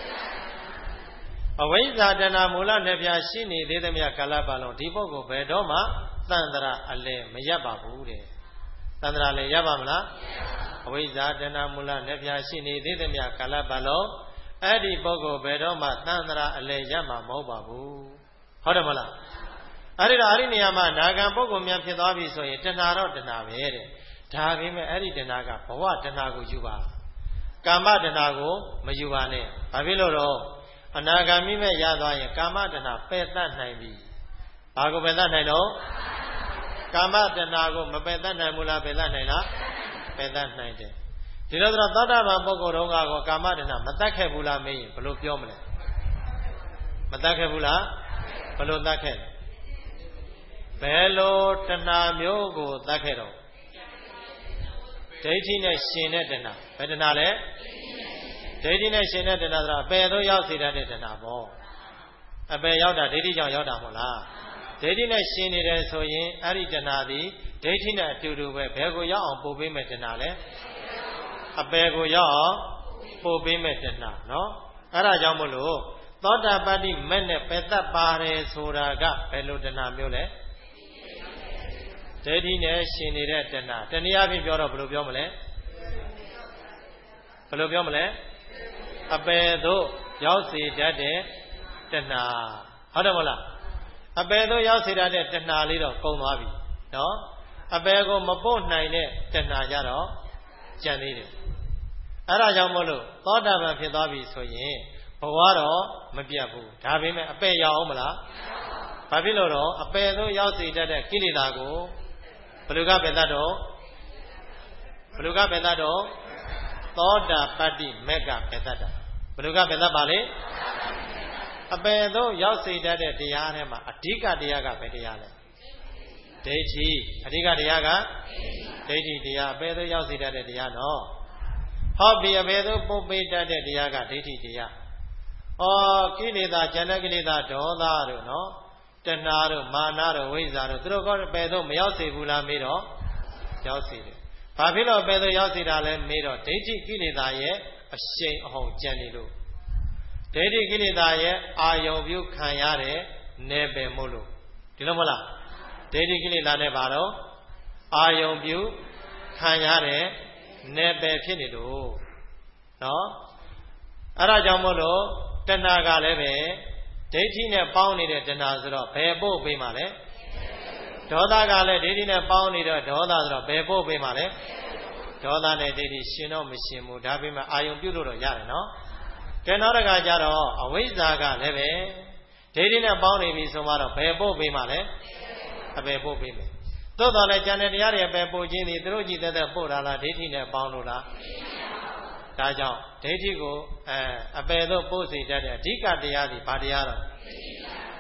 အဝိဇ္ဇာတဏမူလနဲ့ပြရှိနေသေးသမျှကာလပတ်လုံးဒီပုဂ္ဂိုလ်ဘယ်တော့မှသန္တရာအလဲမရပ်ပါဘူးတဲ့သန္တရာလည်းရပ်ပါမလားအဝိဇ္ဇာတဏမူလနဲ့ပြရှိနေသေးသမျှကာလပတ်လုံးအဲ့ဒီပုဂ္ဂိုလ်ဘယ်တော့မှသန္တရာအလဲရပ်မှာမဟုတ်ပါဘူးဟုတ်တယ်မလားအဲ့ဒီတော့အဲ့ဒီနေရာမှာနာဂံပုဂ္ဂိုလ်များဖြစ်သွားပြီဆိုရင်တဏှာတော့တဏှာပဲတဲ့ဒါပေမဲ့အဲ့ဒီတဏှာကဘဝတဏှာကိုယူပါကာမတဏှာကိုမယူပါနဲ့ဘာဖြစ်လို့တော့အနာဂ ामि မဲ့ရသွားရင်ကာမတဏှာပယ်တတ်နိုင်ပြီဘာကိုပယ်တတ်နိုင်တော့ကာမတဏှာကိုမပယ်တတ်နိုင်ဘူးလားပယ်တတ်နိုင်လားပယ်တတ်နိုင်တယ်ဒီလိုဆိုတော့သောတာပန်ပုဂ္ဂိုလ်တော်ကတော့ကာမတဏှာမတတ်ခဲ့ဘူးလားမေးရင်ဘယ်လိုပြောမလဲမတတ်ခဲ့ဘူးလားဘယ်လိုတတ်ခဲ့ဘယ်လိုတဏှာမျိုးကိုတတ်ခဲ့တော့ဒိဋ္ဌိနဲ့ရှင်တဲ့တဏှာဘယ်တဏှာလဲဒိဋ္ဌိနဲ့ရှင်တဲ့တဏှာဆိုတာအပယ်သို့ရောက်စေတတ်တဲ့တဏှာပေါ့အပယ်ရောက်တာဒိဋ္ဌိကြောင့်ရောက်တာမဟုတ်လားဒိဋ္ဌိနဲ့ရှင်နေတယ်ဆိုရင်အဲ့ဒီတဏှာသည်ဒိဋ္ဌိနဲ့အတူတူပဲဘယ်ကိုရောက်အောင်ပို့ပေးမယ်တဏှာလဲအပယ်ကိုရောက်အောင်ပို့ပေးမယ်တဏှာနော်အဲ့ဒါကြောင့်မို့လို့သောတာပတ္တိမဲ့နဲ့ပယ်တတ်ပါတယ်ဆိုတာကဘယ်လိုတဏှာမျိုးလဲဒိဋ္ဌိနဲ့ရှင်နေတဲ့တဏှာတနည်းအားဖြင့်ပြောတော့ဘယ်လိုပြောမလဲဘယ်လိုပြောမလဲအပယ်သို့ရောက်စေတတ်တဲ့တဏှာဟုတ်တယ်မဟုတ်လားအပယ်သို့ရောက်စေတတ်တဲ့တဏှာလေးတော့ကုန်သွားပြီနော်အပယ်ကိုမပို့နိုင်တဲ့တဏှာကြတော့ကျန်သေးတယ်အဲ့ဒါကြောင့်မို့လို့သောတာပန်ဖြစ်သွားပြီဆိုရင်ဘဝတော့မပြတ်ဘူးဒါပေမဲ့အပယ်ရောက်အောင်မလားဘာဖြစ်လို့တော့အပယ်သို့ရောက်စေတတ်တဲ့ကိလေသာကိုဘယ်လိုကပယ်တတ်တော့ဘယ်လိုကပယ်တတ်တော့သောတာပတ္တိမက်ကပယ်တတ်တာဘယ်လိုကပယ်တတ်ပါလဲအပယ်သို့ရောက်စေတတ်တဲ့တရားထဲမှာအဓိကတရားကဘယ်တရားလဲဒိဋ္ဌိအဓိကတရားကဒိဋ္ဌိတရားအပယ်သို့ရောက်စေတတ်တဲ့တရားနော်ဟောဒီအပယ်သို့ပုတ်ပေးတတ်တဲ့တရားကဒိဋ္ဌိတရားကိလေသာဉာဏ်ကိလေသာဒေါသတို့နော်တဏှာတို့မာနတို့ဝိဇ္ဇာတို့သူတို့ကအပယ်သို့မရောက်စေဘူးလားမေးတော့ရောက်စေတယ်ဘာဖြစ်လို့အပယ်သို့ရောက်စေတာလဲမေးတော့ဒိဋ္ဌိကိလေသာရဲ့အရှိန်အဟုန်ကြံနေလို့ဒိဋ္ဌိကိလေသာရဲ့အာယုံပြုခံရတဲ့နယ်ပယ်မို့လို့ဒီလိုမဟုတ်လားဒိဋ္ဌိကိလေသာနဲ့ဘာတော့အာယုံပြုခံရတဲ့နယ်ပယ်ဖြစ်နေလို့နော်အဲ့ဒါကြောင့်မို့လို့တဏှာကလည်းပဲဒိဋ္ဌိနဲ့ပေါင်းနေတဲ့တဏှာဆိုတော့ဘယ်ပို့ပေးမှာလဲဒေါသကလည်းဒိဋ္ဌိနဲ့ပေါင်းနေတဲ့ဒေါသဆိုတော့ဘယ်ပို့ပေးမှာလဲဒေါသနဲ့ဒိဋ္ဌိရှင်တော့မရှင်ဘူးဒါပေမဲ့အာယုံပြုလို့တော့ရတယ်နော်ကဲနောက်တစ်ခါကျတော့အဝိဇ္ဇာကလည်းပဲဒိဋ္ဌိနဲ့ပေါင်းနေပြီဆိုမှတော့ဘယ်ပို့ပေးမှာလဲအပယ်ပို့ပေးမယ်သို့တော်လည်းကျန်တဲ့တရားတွေအပယ်ပို့ခြင်းဒီသူတို့ကြည့်တဲ့ပို့တာလားဒိဋ္ဌိနဲ့ပေါင်းလို့လားဒါကြောင့်ဒိဋ္ဌိကိုအပယ်သို့ပို့စေတတ်တဲ့အဓိကတရားဒီဘာတရားတော့ဒ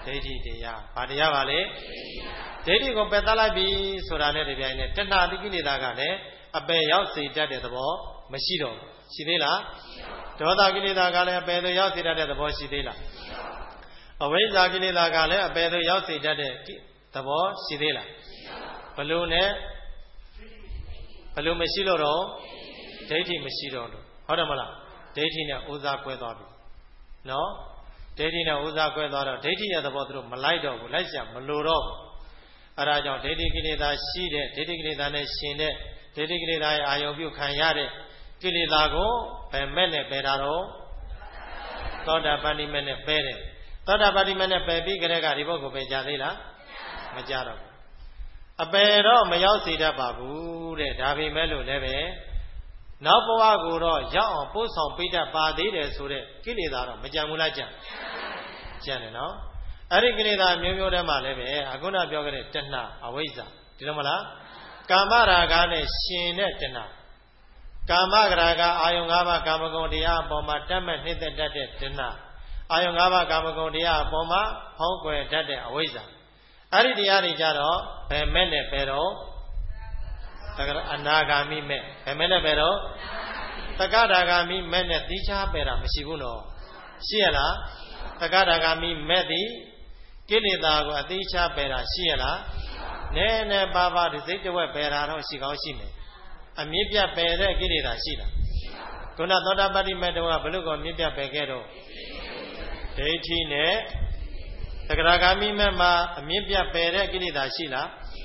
ဋ္ဌိတရားဘာတရားပါလဲဒိဋ္ဌိကိုပယ်တတ်လိုက်ပြီဆိုတာနဲ့ဒီပြိုင်နဲ့တဏှာတိကိလေသာကလည်းအပယ်ရောက်စေတတ်တဲ့သဘောမရှိတော့ရှိသေးလားဒေါသကိလေသာကလည်းအပယ်သို့ရောက်စေတတ်တဲ့သဘောရှိသေးလားအဝိဇ္ဇာကိလေသာကလည်းအပယ်သို့ရောက်စေတတ်တဲ့သဘောရှိသေးလားဘလို့နဲ့ဘလို့မရှိလို့တော့ဒိဋ္ဌိမရှိတော့လို့ဟုတ်တယ်မလားဒိဋ္ဌိနဲ့ဥစ္စာကွဲသွားပြီနော်ဒိဋ္ဌိနဲ့ဥစ္စာကွဲသွားတော့ဒိဋ္ဌိရဲ့သဘောသူတို့မလိုက်တော့ဘူးလိုက်ရှာမလို့တော့ဘူးအဲဒါကြောင့်ဒိဋ္ဌိကိလေသာရှိတဲ့ဒိဋ္ဌိကိလေသာနဲ့ရှင်တဲ့ဒိဋ္ဌိကိလေသာရဲ့အာယုံပြုခံရတဲ့ကိလေသာကိုဘယ်မဲ့နဲ့ပယ်တာတော့သောတာပတိမဲ့နဲ့ပယ်တယ်သောတာပတိမဲ့နဲ့ပယ်ပြီးကြတဲ့ကဒီဘုတ်ကိုပယ်ကြသေးလားမကြတော့ဘူးအပယ်တော့မရောက်စေတတ်ပါဘူးတဲ့ဒါပေမဲ့လို့လည်းပဲနောက်ဘဝကိုတော့ရောက်အောင်ပို့ဆောင်ပေးတတ်ပါသေးတယ်ဆိုတဲ့ကိလေသာတော့မကြံဘူးလားကြံတယ်နော်အဲ့ဒီကိလေသာမျိုးမျိုးထဲမှာလည်းပဲအခုနပြောခဲ့တဲ့တဏှာအဝိဇ္ဇာဒီလိုမလားကာမရာဂနဲ့ရှင်တဲ့တဏှာကာမရာဂအာယုံ၅ပါးကာမဂုဏ်တရားအပေါ်မှာတတ်မဲ့နှိမ့်သက်တတ်တဲ့တဏှာအာယုံ၅ပါးကာမဂုဏ်တရားအပေါ်မှာဖောင်းကွယ်တတ်တဲ့အဝိဇ္ဇာအဲ့ဒီတရားတွေကြတော့ဘယ်မဲ့နဲ့ပဲတော့တက္ကအနာဂါမိမဲ့ဘယ်မဲ့နဲ့ပဲတော့တက္ကဒါဂါမိမဲ့နဲ့သီးခြားပဲတာမရှိဘူးနော်ရှိရလားတက္ကဒါဂါမိမဲ့သည်ကိလေသာကိုအသီးခြားပဲတာရှိရလားနည်းနည်းပါးပါးဒီစိတ်တဝက်ပဲတာတော့ရှိကောင်းရှိမယ်အမြင့်ပြတ်ပဲတဲ့ကိလေသာရှိလားခုနသောတာပတ္တိမဲ့တော့ဘယ်လိုကောမြင့်ပြတ်ပဲခဲ့တော့ဒိဋ္ဌိနဲ့တက္ကရာဂါမိမဲ့မှာအမြင့်ပြတ်ပဲတဲ့ကိလေသာရှိလား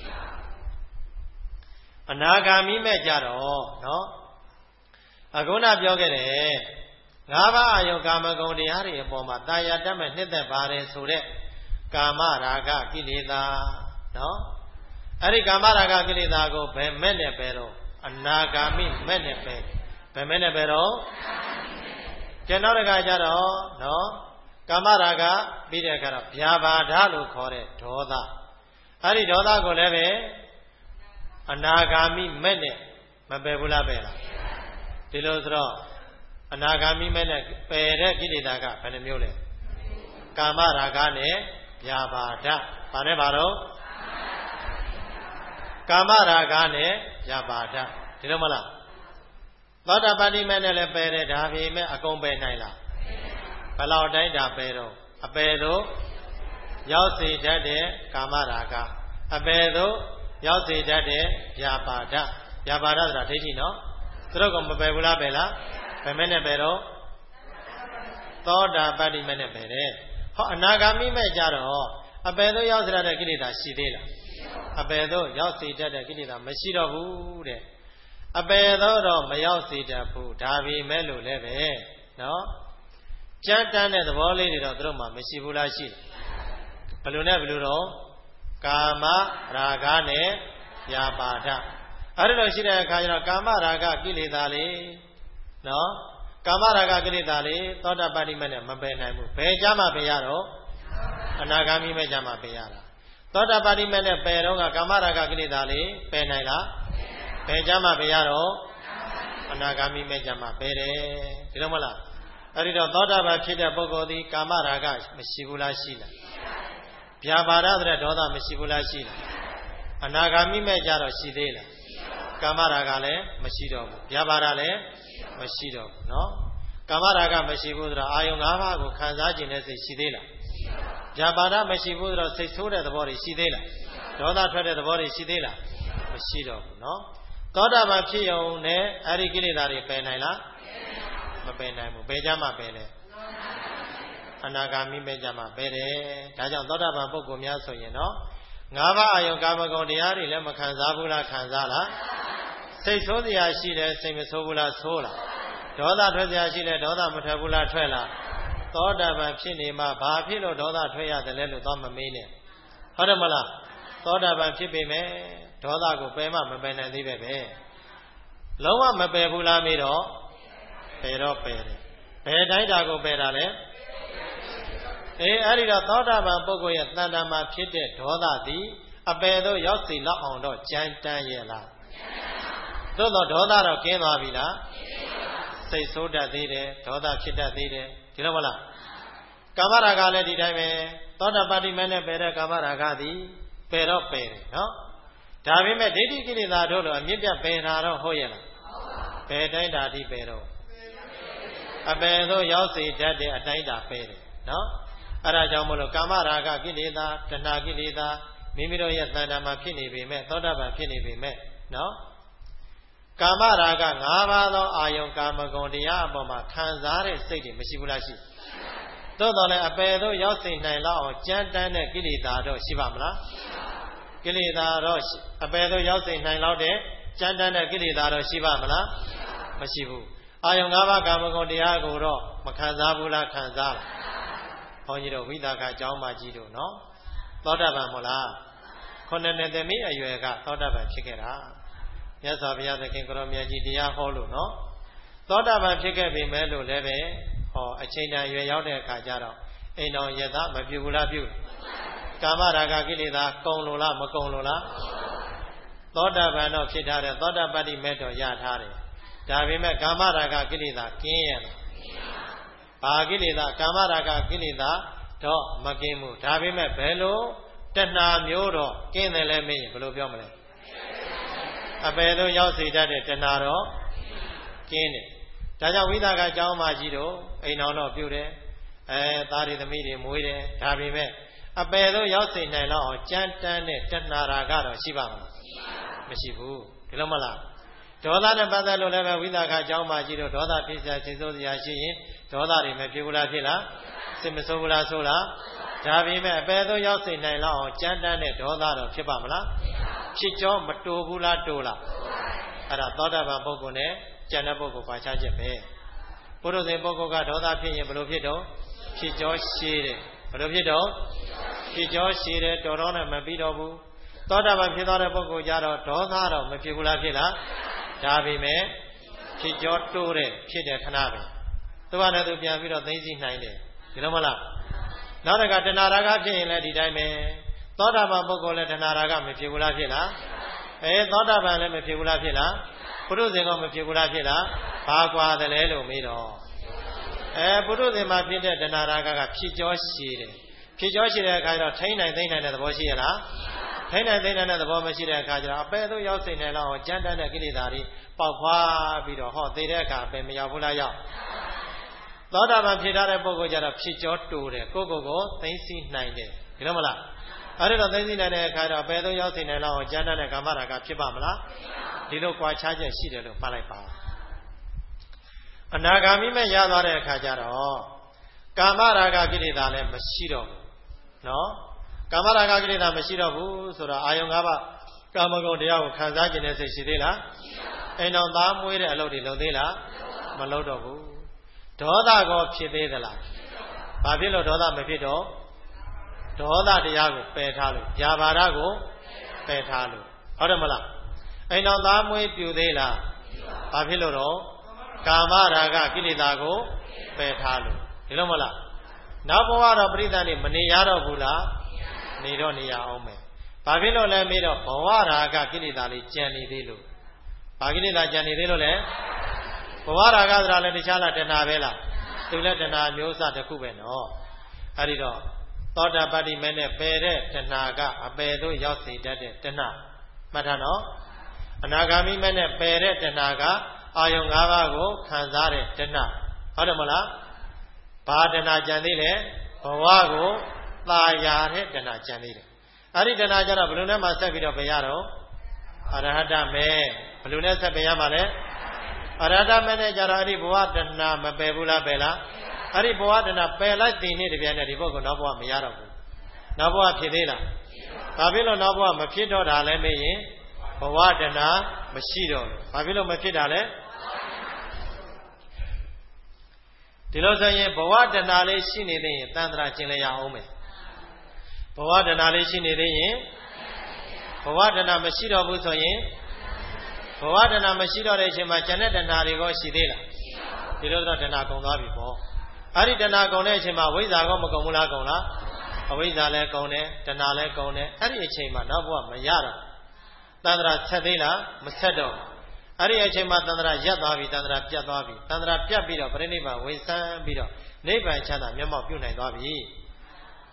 အနာဂါမိမဲ့ကြတော့နော်အခုနပြောခဲ့တယ်၅ပါးအာယုကာမဂုဏ်တရားတွေအပေါ်မှာတာယာတတ်မဲ့နှစ်သက်ပါတယ်ဆိုတဲ့ကာမရာဂကိလေသာနော်အဲ့ဒီကာမရာဂကိလေသာကိုဘယ်မဲ့နဲ့ပဲတော့အနာဂါမိမဲ့နဲ့ပဲဘယ်မဲ့နဲ့ပဲတော့ကျွန်တော်တကကြတော့နော်ကာမရာဂပြီးတဲ့အခါတော့ဗျာပါဒလို့ခေါ်တဲ့ဒေါသအဲ့ဒီဒေါသကိုလည်းပဲအနာဂါမိမဲ့နဲ့မပယ်ဘူးလားပယ်လားဒီလိုဆိုတော့အနာဂါမိမဲ့နဲ့ပယ်တဲ့ကိလေသာကဘယ်နှမျိုးလဲကာမရာဂနဲ့ဗျာပါဒဘာနဲ့ပါတော့ကာမရာဂနဲ့ဗျာပါဒဒီလိုမလားသောတာပတ္တိမဲ့နဲ့လည်းပယ်တယ်ဒါပေမဲ့အကုန်ပယ်နိုင်လားဘယ်လောက်တိုင်းတာပယ်တော့အပယ်တို့ရောက်စေတတ်တဲ့ကာမရာဂအပယ်တို့ရောက်စေတတ်တဲ့ဗျာပါဒဗျာပါဒဆိုတာဒိဋ္ဌိနော်သူတို့ကမပယ်ဘူးလားပယ်လားဘယ်မဲ့နဲ့ပယ်တော့သောတာပတ္တိမဲ့နဲ့ပယ်တယ်ဟောအနာဂါမိမဲ့ကြတော့အပယ်တို့ရောက်စေတတ်တဲ့ကိလေသာရှိသေးလားအပယ်တို့ရောက်စေတတ်တဲ့ကိလေသာမရှိတော့ဘူးတဲ့အပယ်တော့မရောက်စေတတ်ဘူးဒါပေမဲ့လို့လည်းပဲနော်ကြမ်းတမ်းတဲ့သဘောလေးတွေတော့သူတို့မှမရှိဘူးလားရှိဘယ်လိုနဲ့ဘယ်လိုတော့ကာမရာဂနဲ့ဗျာပါဒအဲ့ဒီလိုရှိတဲ့အခါကျတော့ကာမရာဂကိလေသာလေးနော်ကာမရာဂကိလေသာလေးသောတာပတ္တိမဲ့နဲ့မပယ်နိုင်ဘူးဘယ်ကြမှာပယ်ရတော့အနာဂါမိမဲ့ကြမှာပယ်ရတာသောတာပတ္တိမဲ့နဲ့ပယ်တော့ကကာမရာဂကိလေသာလေးပယ်နိုင်လားပယ်ကြမှာပယ်ရတော့အနာဂါမိမဲ့ကြမှာပယ်တယ်ဒီလိုမလားအဲ့ဒီတော့သောတာပန်ဖြစ်တဲ့ပုဂ္ဂိုလ်သည်ကာမရာဂမရှိဘူးလားရှိလားဗျာပါဒတဲ့ဒေါသမရှိဘူးလားရှိလားအနာဂါမိမဲ့ကြတော့ရှိသေးလားကာမရာဂလည်းမရှိတော့ဘူးဗျာပါဒလည်းမရှိတော့ဘူးနော်ကာမရာဂမရှိဘူးဆိုတော့အာယုံ၅ပါးကိုခံစားခြင်းနဲ့စိတ်ရှိသေးလားဗျာပါဒမရှိဘူးဆိုတော့စိတ်ဆိုးတဲ့သဘောတွေရှိသေးလားဒေါသထွက်တဲ့သဘောတွေရှိသေးလားမရှိတော့ဘူးနော်သောတာပန်ဖြစ်ုံနဲ့အဲ့ဒီကိလေသာတွေပယ်နိုင်လားမပယ်နိုင်ဘူးပယ်ကြမှာပယ်လေအနာဂါမိမဲ့ကြမှာပယ်တယ်ဒါကြောင့်သောတာပန်ပုဂ္ဂိုလ်များဆိုရင်နော်၅ပါးအာယုကာမဂုဏ်တရားတွေလည်းမခံစားဘူးလားခံစားလားစိတ်ဆိုးစရာရှိတယ်စိတ်မဆိုးဘူးလားဆိုးလားဒေါသထွက်စရာရှိတယ်ဒေါသမထွက်ဘူးလားထွက်လားသောတာပန်ဖြစ်နေမှဘာဖြစ်လို့ဒေါသထွက်ရတယ်လဲလို့တော့မမေးနဲ့ဟုတ်တယ်မလားသောတာပန်ဖြစ်ပေမဲ့ဒေါသကိုပယ်မှမပယ်နိုင်သေးပဲပဲလုံးဝမပယ်ဘူးလားမေးတော့ပယ်တော့ပယ်တယ်ဘယ်တိုင်းတာကိုပယ်တာလဲအဲ့ဒီတော့သောတာပန်ပုဂ္ဂိုလ်ရဲ့တဏ္ဍာမှာဖြစ်တဲ့ဒေါသသည်အပယ်သို့ရောက်စီလောက်အောင်တော့ကြမ်းတမ်းရဲ့လားသို့တော့ဒေါသတော့ကင်းသွားပြီလားစိတ်ဆိုးတတ်သေးတယ်ဒေါသဖြစ်တတ်သေးတယ်ဒီလိုမလားကာမရာဂလည်းဒီတိုင်းပဲသောတာပတ္တိမနဲ့ပယ်တဲ့ကာမရာဂသည်ပယ်တော့ပယ်တယ်နော်ဒါပေမဲ့ဒိဋ္ဌိကိလေသာတို့လိုအမြင့်ပြတ်ပယ်တာတော့ဟုတ်ရဲ့လားပယ်တိုင်းတာတိပယ်တော့အပယ်သို့ရောက်စေတတ်တဲ့အတိုင်းတာပယ်တယ်နော်အဲ့ဒါကြောင့်မလို့ကာမရာဂကိလေသာတဏှာကိလေသာမိမိတို့ရဲ့တဏ္ဍာမှာဖြစ်နေပေမဲ့သောတာပန်ဖြစ်နေပေမဲ့နော်ကာမရာဂ၅ပါးသောအာယုံကာမဂုဏ်တရားအပေါ်မှာခံစားတဲ့စိတ်တွေမရှိဘူးလားရှိသို့တော်လည်းအပယ်သို့ရောက်စေနိုင်လောက်အောင်ကြမ်းတမ်းတဲ့ကိလေသာတော့ရှိပါမလားကိလေသာတော့အပယ်သို့ရောက်စေနိုင်လောက်တဲ့ကြမ်းတမ်းတဲ့ကိလေသာတော့ရှိပါမလားမရှိဘူးအာယုံ၅ပါးကာမဂုဏ်တရားကိုတော့မခံစားဘူးလားခံစားလားဘုန်းကြီးတို့ဝိသကာကျောင်းမကြီးတို့နော်သောတာပန်မဟုတ်လားခုနှစ်နှစ်သမီးအရွယ်ကသောတာပန်ဖြစ်ခဲ့တာမြတ်စွာဘုရားသခင်ကိုရောမြတ်ကြီးတရားဟောလို့နော်သောတာပန်ဖြစ်ခဲ့ပြီမဲ့လို့လည်းပဲဟောအချိန်တန်ရွယ်ရောက်တဲ့အခါကျတော့အိမ်တော်ရသမပြုဘူးလားပြုကာမရာဂကိလေသာကုန်လို့လားမကုန်လို့လားသောတာပန်တော့ဖြစ်ထားတယ်သောတာပတ္တိမဲ့တော့ရထားတယ်ဒါပေမဲ့ကာမရာဂကိလေသာကင်းရဲ့ဘာကိလေသာကာမရာဂကိလေသာတော့မကင်းဘူးဒါပေမဲ့ဘယ်လိုတဏှာမျိုးတော့ကင်းတယ်လဲမင်းဘယ်လိုပြောမလဲအပယ်သို့ရောက်စေတတ်တဲ့တဏှာတော့ကင်းတယ်ဒါကြောင့်ဝိသကာကျောင်းမကြီးတို့အိမ်တော်တော့ပြုတယ်သားရီသမီးတွေမွေးတယ်ဒါပေမဲ့အပယ်သို့ရောက်စေနိုင်လောက်အောင်ကြမ်းတမ်းတဲ့တဏှာရာကတော့ရှိပါမလားမရှိဘူးဒီလိုမလားဒေါသနဲ့ပတ်သက်လို့လည်းပဲဝိသကာကျောင်းမကြီးတို့ဒေါသဖြစ်စရာစိတ်ဆိုးစရာရှိရင်ဒေါသတွေမဖြစ်ဘူးလားဖြစ်လားစိတ်မဆိုးဘူးလားဆိုလားဒါပေမဲ့အပယ်သို့ရောက်စေနိုင်လောက်အောင်ကြမ်းတမ်းတဲ့ဒေါသတော့ဖြစ်ပါမလားဖြစ်ကြောမတိုးဘူးလားတိုးလားအဲ့ဒါသောတာပန်ပုဂ္ဂိုလ်နဲ့ကျန်တဲ့ပုဂ္ဂိုလ်ပါခြားချက်ပဲပုရုဇဉ်ပုဂ္ဂိုလ်ကဒေါသဖြစ်ရင်ဘယ်လိုဖြစ်တော့ဖြစ်ကြောရှည်တယ်ဘယ်လိုဖြစ်တော့ဖြစ်ကြောရှည်တယ်တော်တော်နဲ့မပြီးတော့ဘူးသောတာပန်ဖြစ်သွားတဲ့ပုဂ္ဂိုလ်ကြတော့ဒေါသတော့မဖြစ်ဘူးလားဖြစ်လားဒါပေမဲ့ဖြစ်ကြောတိုးတယ်ဖြစ်တယ်ခဏပဲသူကလည်းသူပြန်ပြီးတော့သိသိနိုင်တယ်ဒီလိုမလားနောက်တစ်ခါတဏှာရာဂဖြစ်ရင်လည်းဒီတိုင်းပဲသောတာပန်ပုဂ္ဂိုလ်လည်းတဏှာရာဂမဖြစ်ဘူးလားဖြစ်လားသောတာပန်လည်းမဖြစ်ဘူးလားဖြစ်လားပုရုဇဉ်ကမဖြစ်ဘူးလားဖြစ်လားဘာကွာတယ်လဲလို့မေးတော့ပုရုဇဉ်မှာဖြစ်တဲ့တဏှာရာဂကဖြစ်ကြောရှည်တယ်ဖြစ်ကြောရှည်တဲ့အခါကျတော့ထိန်းနိုင်သိမ့်နိုင်တဲ့သဘောရှိရလားထိန်းနိုင်သိမ့်နိုင်တဲ့သဘောမရှိတဲ့အခါကျတော့အပယ်သို့ရောက်စိတ်နိုင်လောက်ကြမ်းတမ်းတဲ့ကိလေသာတွေပေါက်ဖွားပြီးတော့ဟောသိတဲ့အခါအပယ်မရောက်ဘူးလားရောက်သောတာပန်ဖြစ်ထားတဲ့ပုဂ္ဂိုလ်ကျတော့ဖြစ်ကြောတူတယ်ကိုသိမ့်စီနိုင်တယ်ဒီလိုမလားအဲ့ဒါတော့သိမ့်စီနိုင်တဲ့အခါတော့အပယ်သို့ရောက်စိတ်နိုင်လောက်ကြမ်းတမ်းတဲ့ကာမရာဂဖြစ်ပါမလားဒီလိုကွာခြားချက်ရှိတယ်လို့မှတ်လိုက်ပါအနာဂါမိမဲ့ရသွားတဲ့အခါကျတော့ကာမရာဂကိလေသာလည်းမရှိတော့ဘူးနော်ကာမရာဂကိလေသာမရှိတော့ဘူးဆိုတော့အာယုံ၅ပါးကာမဂုဏ်တရားကိုခံစားခြင်းနဲ့စိတ်ရှိသေးလားအိမ်တော်သားမွေးတဲ့အလုပ်တွေလုပ်သေးလားမလုပ်တော့ဘူးဒေါသကောဖြစ်သေးသလားဘာဖြစ်လို့ဒေါသမဖြစ်တော့ဒေါသတရားကိုပယ်ထားလို့ຢာဘာရကိုပယ်ထားလို့ဟုတ်တယ်မလားအိမ်တော်သားမွေးပြူသေးလားဘာဖြစ်လို့တော့ကာမရာဂကိလေသာကိုပယ်ထားလို့ဒီလိုမလားနောက်ဘဝတော့ပရိသတ်နေမနေရတော့ဘူးလားနေတော့နေရအောင်မယ်ဘာဖြစ်လို့လဲမေးတော့ဘဝရာဂကိလေသာလေးကြံနေသေးလို့ဘာကိလေသာကြံနေသေးလို့လဲဘဝရာဂဆိုတာလည်းတခြားလားတဏှာပဲလားသူလည်းတဏှာမျိုးစတစ်ခုပဲနော်အဲ့ဒီတော့သောတာပတ္တိမဲနဲ့ပယ်တဲ့တဏှာကအပယ်သို့ရောက်စေတတ်တဲ့တဏှာမှတ်ထားနော်အနာဂါမိမဲနဲ့ပယ်တဲ့တဏှာကအာယုံ၅ပါးကိုခံစားတဲ့တဏှာဟုတ်တယ်မလားဘာတဏှာကြံသေးလဲဘဝကိုသာယာတဲ့တဏှာကြံသေးတယ်အဲ့ဒီတဏှာကျတော့ဘယ်လိုနဲ့မှဆက်ပြီးတော့ပယ်ရတော့အရဟတမဲဘယ်လိုနဲ့ဆက်ပယ်ရမှာလဲအရဟတမဲနဲ့ကျတော့အဲ့ဒီဘဝတဏှာမပယ်ဘူးလားပယ်လားအဲ့ဒီဘဝတဏှာပယ်လိုက်တဲ့နေ့တပြိုင်နက်ဒီပုဂ္ဂိုလ်နောက်ဘဝမရတော့ဘူးနောက်ဘဝဖြစ်သေးလားဘာဖြစ်လို့နောက်ဘဝမဖြစ်တော့တာလဲမေးရင်ဘဝတဏှာမရှိတော့ဘူးဘာဖြစ်လို့မဖြစ်တာလဲဒီလိုဆိုရင်ဘဝတဏှာလေးရှိနေသေးရင်တန်ត្រာကျင်လျာအောင်မယ်ဘဝတဏှာလေးရှိနေသေးရင်ဘဝတဏှာမရှိတော့ဘူးဆိုရင်ဘဝတဏှာမရှိတော့တဲ့အချိန်မှာကျန်တဲ့တဏှာတွေကရှိသေးလားဒီလိုတော့တဏှာကုန်သွားပြီပေါ့အဲ့ဒီတဏှာကုန်တဲ့အချိန်မှာဝိဇ္ဇာကောမကုန်ဘူးလားကုန်လားအဝိဇ္ဇာလည်းကုန်တယ်တဏှာလည်းကုန်တယ်အဲ့ဒီအချိန်မှာနောက်ဘဝမရတော့တန်ត្រာဆက်သေးလားမဆက်တော့အဲ့ဒီအချိန်မှာတန်ត្រာရပ်သွားပြီတန်ត្រာပြတ်သွားပြီတန်ត្រာပြတ်ပြီးတော့ပြိဋိနိဗ္ဗာန်ဝင်ဆန်းပြီးတော့နိဗ္ဗာန်ချမ်းသာမျက်မှောက်ပြုနိုင်သွားပြီ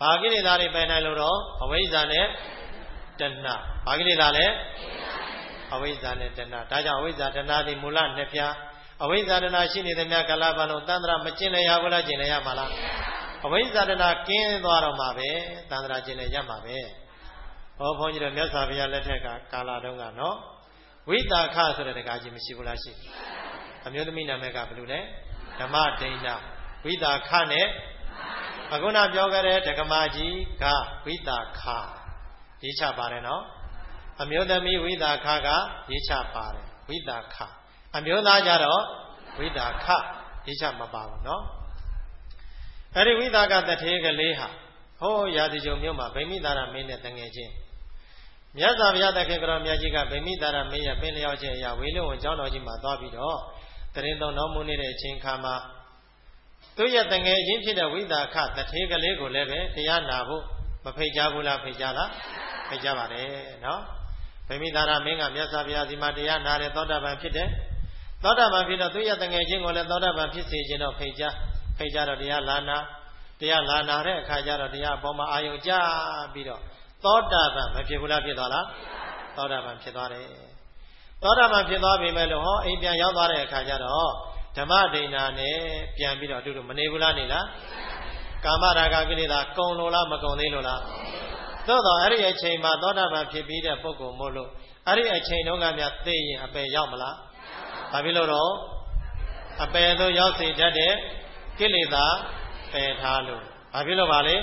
ဘာကိလေသာတွေပယ်နိုင်လို့တော့အဝိဇ္ဇာနဲ့တဏှာဘာကိလေသာလဲအဝိဇ္ဇာနဲ့တဏှာဒါကြောင့်အဝိဇ္ဇာတဏှာဒီမူလနှစ်ပြားအဝိဇ္ဇာတဏှာရှိနေသမျှကာလပတ်လုံးတန္တရာမကျင့်လည်ရဘူးလားကျင့်လည်ရမှာလားအဝိဇ္ဇာတဏှာကင်းသွားတော့မှာပဲတန္တရာကျင့်လည်ရမှာပဲဟောဘုန်းကြီးတို့မြတ်စွာဘုရားလက်ထက်ကကာလတုန်းကနော်ဝိတာခဆိုတဲ့တကားကြီးမရှိဘူးလားရှိအမျိုးသမီးနာမည်ကဘယ်လိုလဲဓမ္မဒိဏဝိတာခနဲ့အခုနပြောခဲ့တဲ့ဒကမာကြီးကဝိတာခရေးချပါတယ်နော်အမျိုးသမီးဝိတာခကရေးချပါတယ်ဝိတာခအမျိုးသားကြတော့ဝိတာခရေးချမပါဘူးနော်အဲ့ဒီဝိတာကတထေကလေးဟာဟောရာဇီကျုံမြို့မှာဗိမိသာရမင်းနဲ့တငယ်ချင်းမြတ်စွာဘုရားတခေကတော်မြတ်ကြီးကဗိမိသာရမင်းရဲ့ပင်လျောက်ခြင်းအရာဝေလုံဝန်ကျောင်းတော်ကြီးမှာသွားပြီးတော့တရင်တော်တော်မူနေတဲ့အချိန်ခါမှာသူရဲ့တငယ်ချင်းဖြစ်တဲ့ဝိတာခတထေကလေးကိုလည်းပဲတရားနာဖို့မဖိတ်ကြဘူးလားဖိတ်ကြလားဖိတ်ကြပါတယ်နော်ဗိမိသာရမင်းကမြတ်စွာဘုရားစီမှာတရားနာတဲ့သောတာပန်ဖြစ်တယ်သောတာပန်ဖြစ်တော့သူရဲ့တငယ်ချင်းကိုလည်းသောတာပန်ဖြစ်စေခြင်းတော့ဖိတ်ကြတော့တရားလာနာတဲ့အခါကျတော့တရားအပေါ်မှာအာယုံကြပြီးတော့သောတာပန်မဖြစ်ဘူးလားဖြစ်သွားလားသောတာပန်ဖြစ်သွားတယ်သောတာပန်ဖြစ်သွားပြီမဲ့လို့ဟောအိမ်ပြန်ရောက်သွားတဲ့အခါကျတော့ဓမ္မဒိဏနဲ့ပြန်ပြီးတော့အတူတူမနေဘူးလားနေလားကာမရာဂကိလေသာကုန်လို့လားမကုန်သေးလို့လားသို့တော့အဲ့ဒီအချိန်မှာသောတာပန်ဖြစ်ပြီးတဲ့ပုဂ္ဂိုလ်မို့လို့အဲ့ဒီအချိန်တုန်းကများသိရင်အပယ်ရောက်မလားဘာဖြစ်လို့တော့အပယ်သို့ရောက်စေတတ်တဲ့ကိလေသာပယ်ထားလို့ဘာဖြစ်လို့ပါလဲ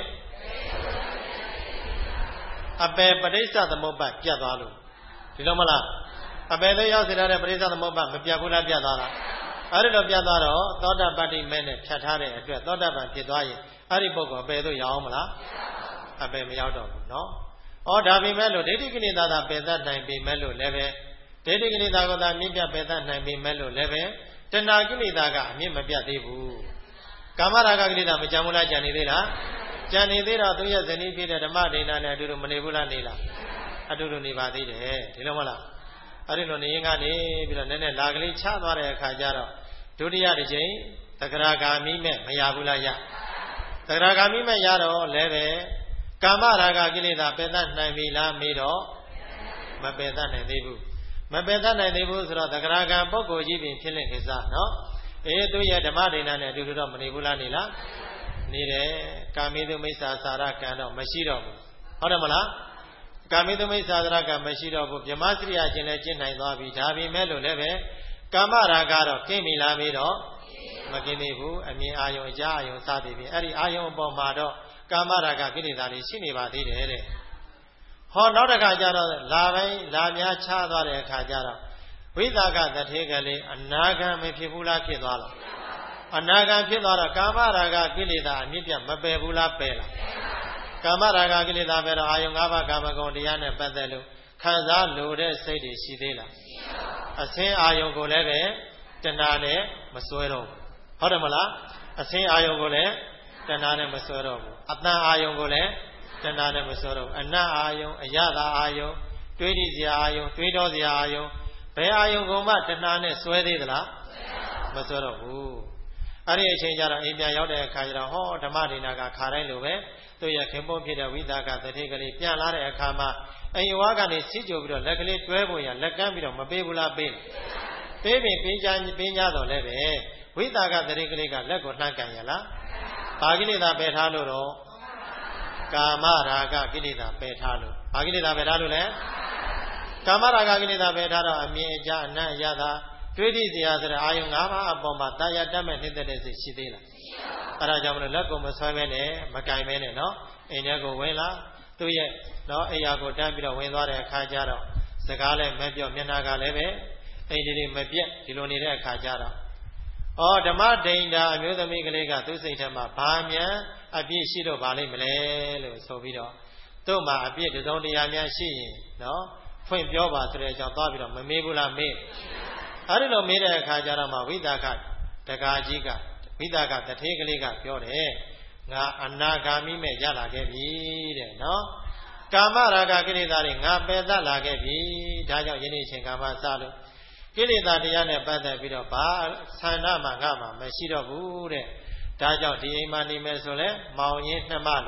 အပယ်ပဋိစ္စသမုပ္ပါပြတ်သွားလို့ဒီလိုမလားအပယ်သို့ရောက်စေတတ်တဲ့ပဋိစ္စသမုပ္ပါမပြတ်ဘူးလားပြတ်သွားလားအဲ့ဒီလိုပြတ်သွားတော့သောတာပတ္တိမဲနဲ့ဖြတ်ထားတဲ့အတွက်သောတာပန်ဖြစ်သွားရင်အဲ့ဒီပုဂ္ဂိုလ်အပယ်သို့ရောက်အောင်မလားအပယ်မရောက်တော့ဘူးနော်ဩဒါပေမဲ့လို့ဒိဋ္ဌိကိလေသာသာပယ်တတ်နိုင်ပေမဲ့လို့လည်းပဲဒိဋ္ဌိကိလေသာကိုသာမြင့်ပြပယ်တတ်နိုင်ပေမဲ့လို့လည်းပဲတဏှာကိလေသာကအမြင့်မပြတ်သေးဘူးကာမရာဂကိလေသာမကြံဘူးလားကြံနေသေးလားကြံနေသေးတော့သူရဲ့ဇနီးဖြစ်တဲ့ဓမ္မဒိဏနဲ့အတူတူမနေဘူးလားနေလားအတူတူနေပါသေးတယ်ဒီလိုမလားအဲ့ဒီလိုနေရင်ကနေပြီးတော့နည်းနည်းလာကလေးချသွားတဲ့အခါကျတော့ဒုတိယတစ်ချိန်သဂရဂါမိမဲ့မရဘူးလားရသဂရဂါမိမဲ့ရတော့လည်းပဲကာမရာဂကိလေသာပယ်တတ်နိုင်ပြီလားမေးတော့မပယ်တတ်နိုင်သေးဘူးမပယ်တတ်နိုင်သေးဘူးဆိုတော့သဂရဂံပုဂ္ဂိုလ်ကြီးပင်ဖြစ်လင့်ကိစ္စနော်သူရဲ့ဓမ္မဒိဏနဲ့အတူတူတော့မနေဘူးလားနေလားနေတယ်ကာမိတုမိစ္ဆာစာရကံတော့မရှိတော့ဘူးဟုတ်တယ်မလားကာမိတုမိစ္ဆာစာရကံမရှိတော့ဘူးဗြဟ္မစရိယကျင့်လည်းကျင့်နိုင်သွားပြီဒါပေမဲ့လို့လည်းပဲကာမရာဂတော့ကင်းပြီလားမေးတော့မကင်းသေးဘူးအမြင်အာယုံအကြားအာယုံစသည်ဖြင့်အဲ့ဒီအာယုံအပေါ်မှာတော့ကာမရာဂကိလေသာတွေရှိနေပါသေးတယ်တဲ့ဟောနောက်တစ်ခါကျတော့လာများချသွားတဲ့အခါကျတော့ဝိသကတထေကလေးအနာဂံမဖြစ်ဘူးလားဖြစ်သွားလားအနာဂံဖြစ်သွားတော့ကာမရာဂကိလေသာအမြင့်ပြမပယ်ဘူးလားပယ်လားကာမရာဂကိလေသာပယ်တော့အာယုံ၅ပါးကာမဂုဏ်တရားနဲ့ပတ်သက်လို့ခံစားလိုတဲ့စိတ်တွေရှိသေးလားအစင်းအာယုံကိုလည်းပဲတဏှာနဲ့မစွဲတော့ဘူးဟုတ်တယ်မလားအစင်းအာယုံကိုလည်းတဏှာနဲ့မစွဲတော့ဘူးအတန်အာယုံကိုလည်းတဏှာနဲ့မစွဲတော့ဘူးအနတ်အာယုံအယတာအာယုံတွေးတိစရာအာယုံတွေးတော်စရာအာယုံဘယ်အာယုံကိုမှတဏှာနဲ့စွဲသေးသလားမစွဲတော့ဘူးအဲ့ဒီအချိန်ကျတော့အိမ်ပြန်ရောက်တဲ့အခါကျတော့ဟောဓမ္မဒိဏကခါတိုင်းလိုပဲသူ့ရဲ့ခင်ပွန်းဖြစ်တဲ့ဝိသကတထေကလေးပြန်လာတဲ့အခါမှာအိမ်ဝါကနေစီးကြိုပြီးတော့လက်ကလေးတွဲဖို့ရလက်ကမ်းပြီးတော့မပေးဘူးလားပေးပြီးပေးကြတော့လည်းပဲဝိသကတထေကလေးကလက်ကိုလှမ်းကန်ရလားဘာကိလေသာပယ်ထားလို့တော့ကာမရာဂကိလေသာပယ်ထားလို့ဘာကိလေသာပယ်ထားလို့လဲကာမရာဂကိလေသာပယ်ထားတော့အမြင်အကြားအနတ်အရသာတွေးတိစရာဆိုတဲ့အာယုံ၅ပါးအပေါ်မှာတာယာတတ်မဲ့နှိမ့်တဲ့စိတ်ရှိသေးလားအဲ့ဒါကြောင့်မလို့လက်ကိုမဆွဲမဲနဲ့မကင်မဲနဲ့နော်အိမ်ထဲကိုဝင်လာသူ့ရဲ့နော်အိယာကိုတန်းပြီးတော့ဝင်သွားတဲ့အခါကျတော့စကားလည်းမပြောမျက်နှာကလည်းပဲအိမ်လေးမပြက်ဒီလိုနေတဲ့အခါကျတော့ဓမ္မဒိဏအမျိုးသမီးကလေးကသူ့စိတ်ထဲမှာဘာမြန်အပြည့်ရှိတော့ပါလိမ့်မလဲလို့ဆိုပြီးတော့သူ့မှာအပြည့်တစုံတရာများရှိရင်နော်ဖွင့်ပြောပါဆိုတဲ့အကြောင်းသွားပြီးတော့မမေးဘူးလားမေးအဲ့ဒီလိုမေးတဲ့အခါကျတော့မှဝိသကတကာကြီးကဝိသကတထေကလေးကပြောတယ်ငါအနာဂါမိမဲ့ရလာခဲ့ပြီတဲ့နော်ကာမရာဂကိလေသာတွေငါပယ်သလာခဲ့ပြီဒါကြောင့်ယနေ့ချိန်ကာမစလို့ကိလေသာတရားနဲ့ပတ်သက်ပြီးတော့ဘာဆန္ဒမှငါမှမရှိတော့ဘူးတဲ့ဒါကြောင့်ဒီအိမ်မှာနေမယ်ဆိုလဲမောင်ရင်းနှမလို့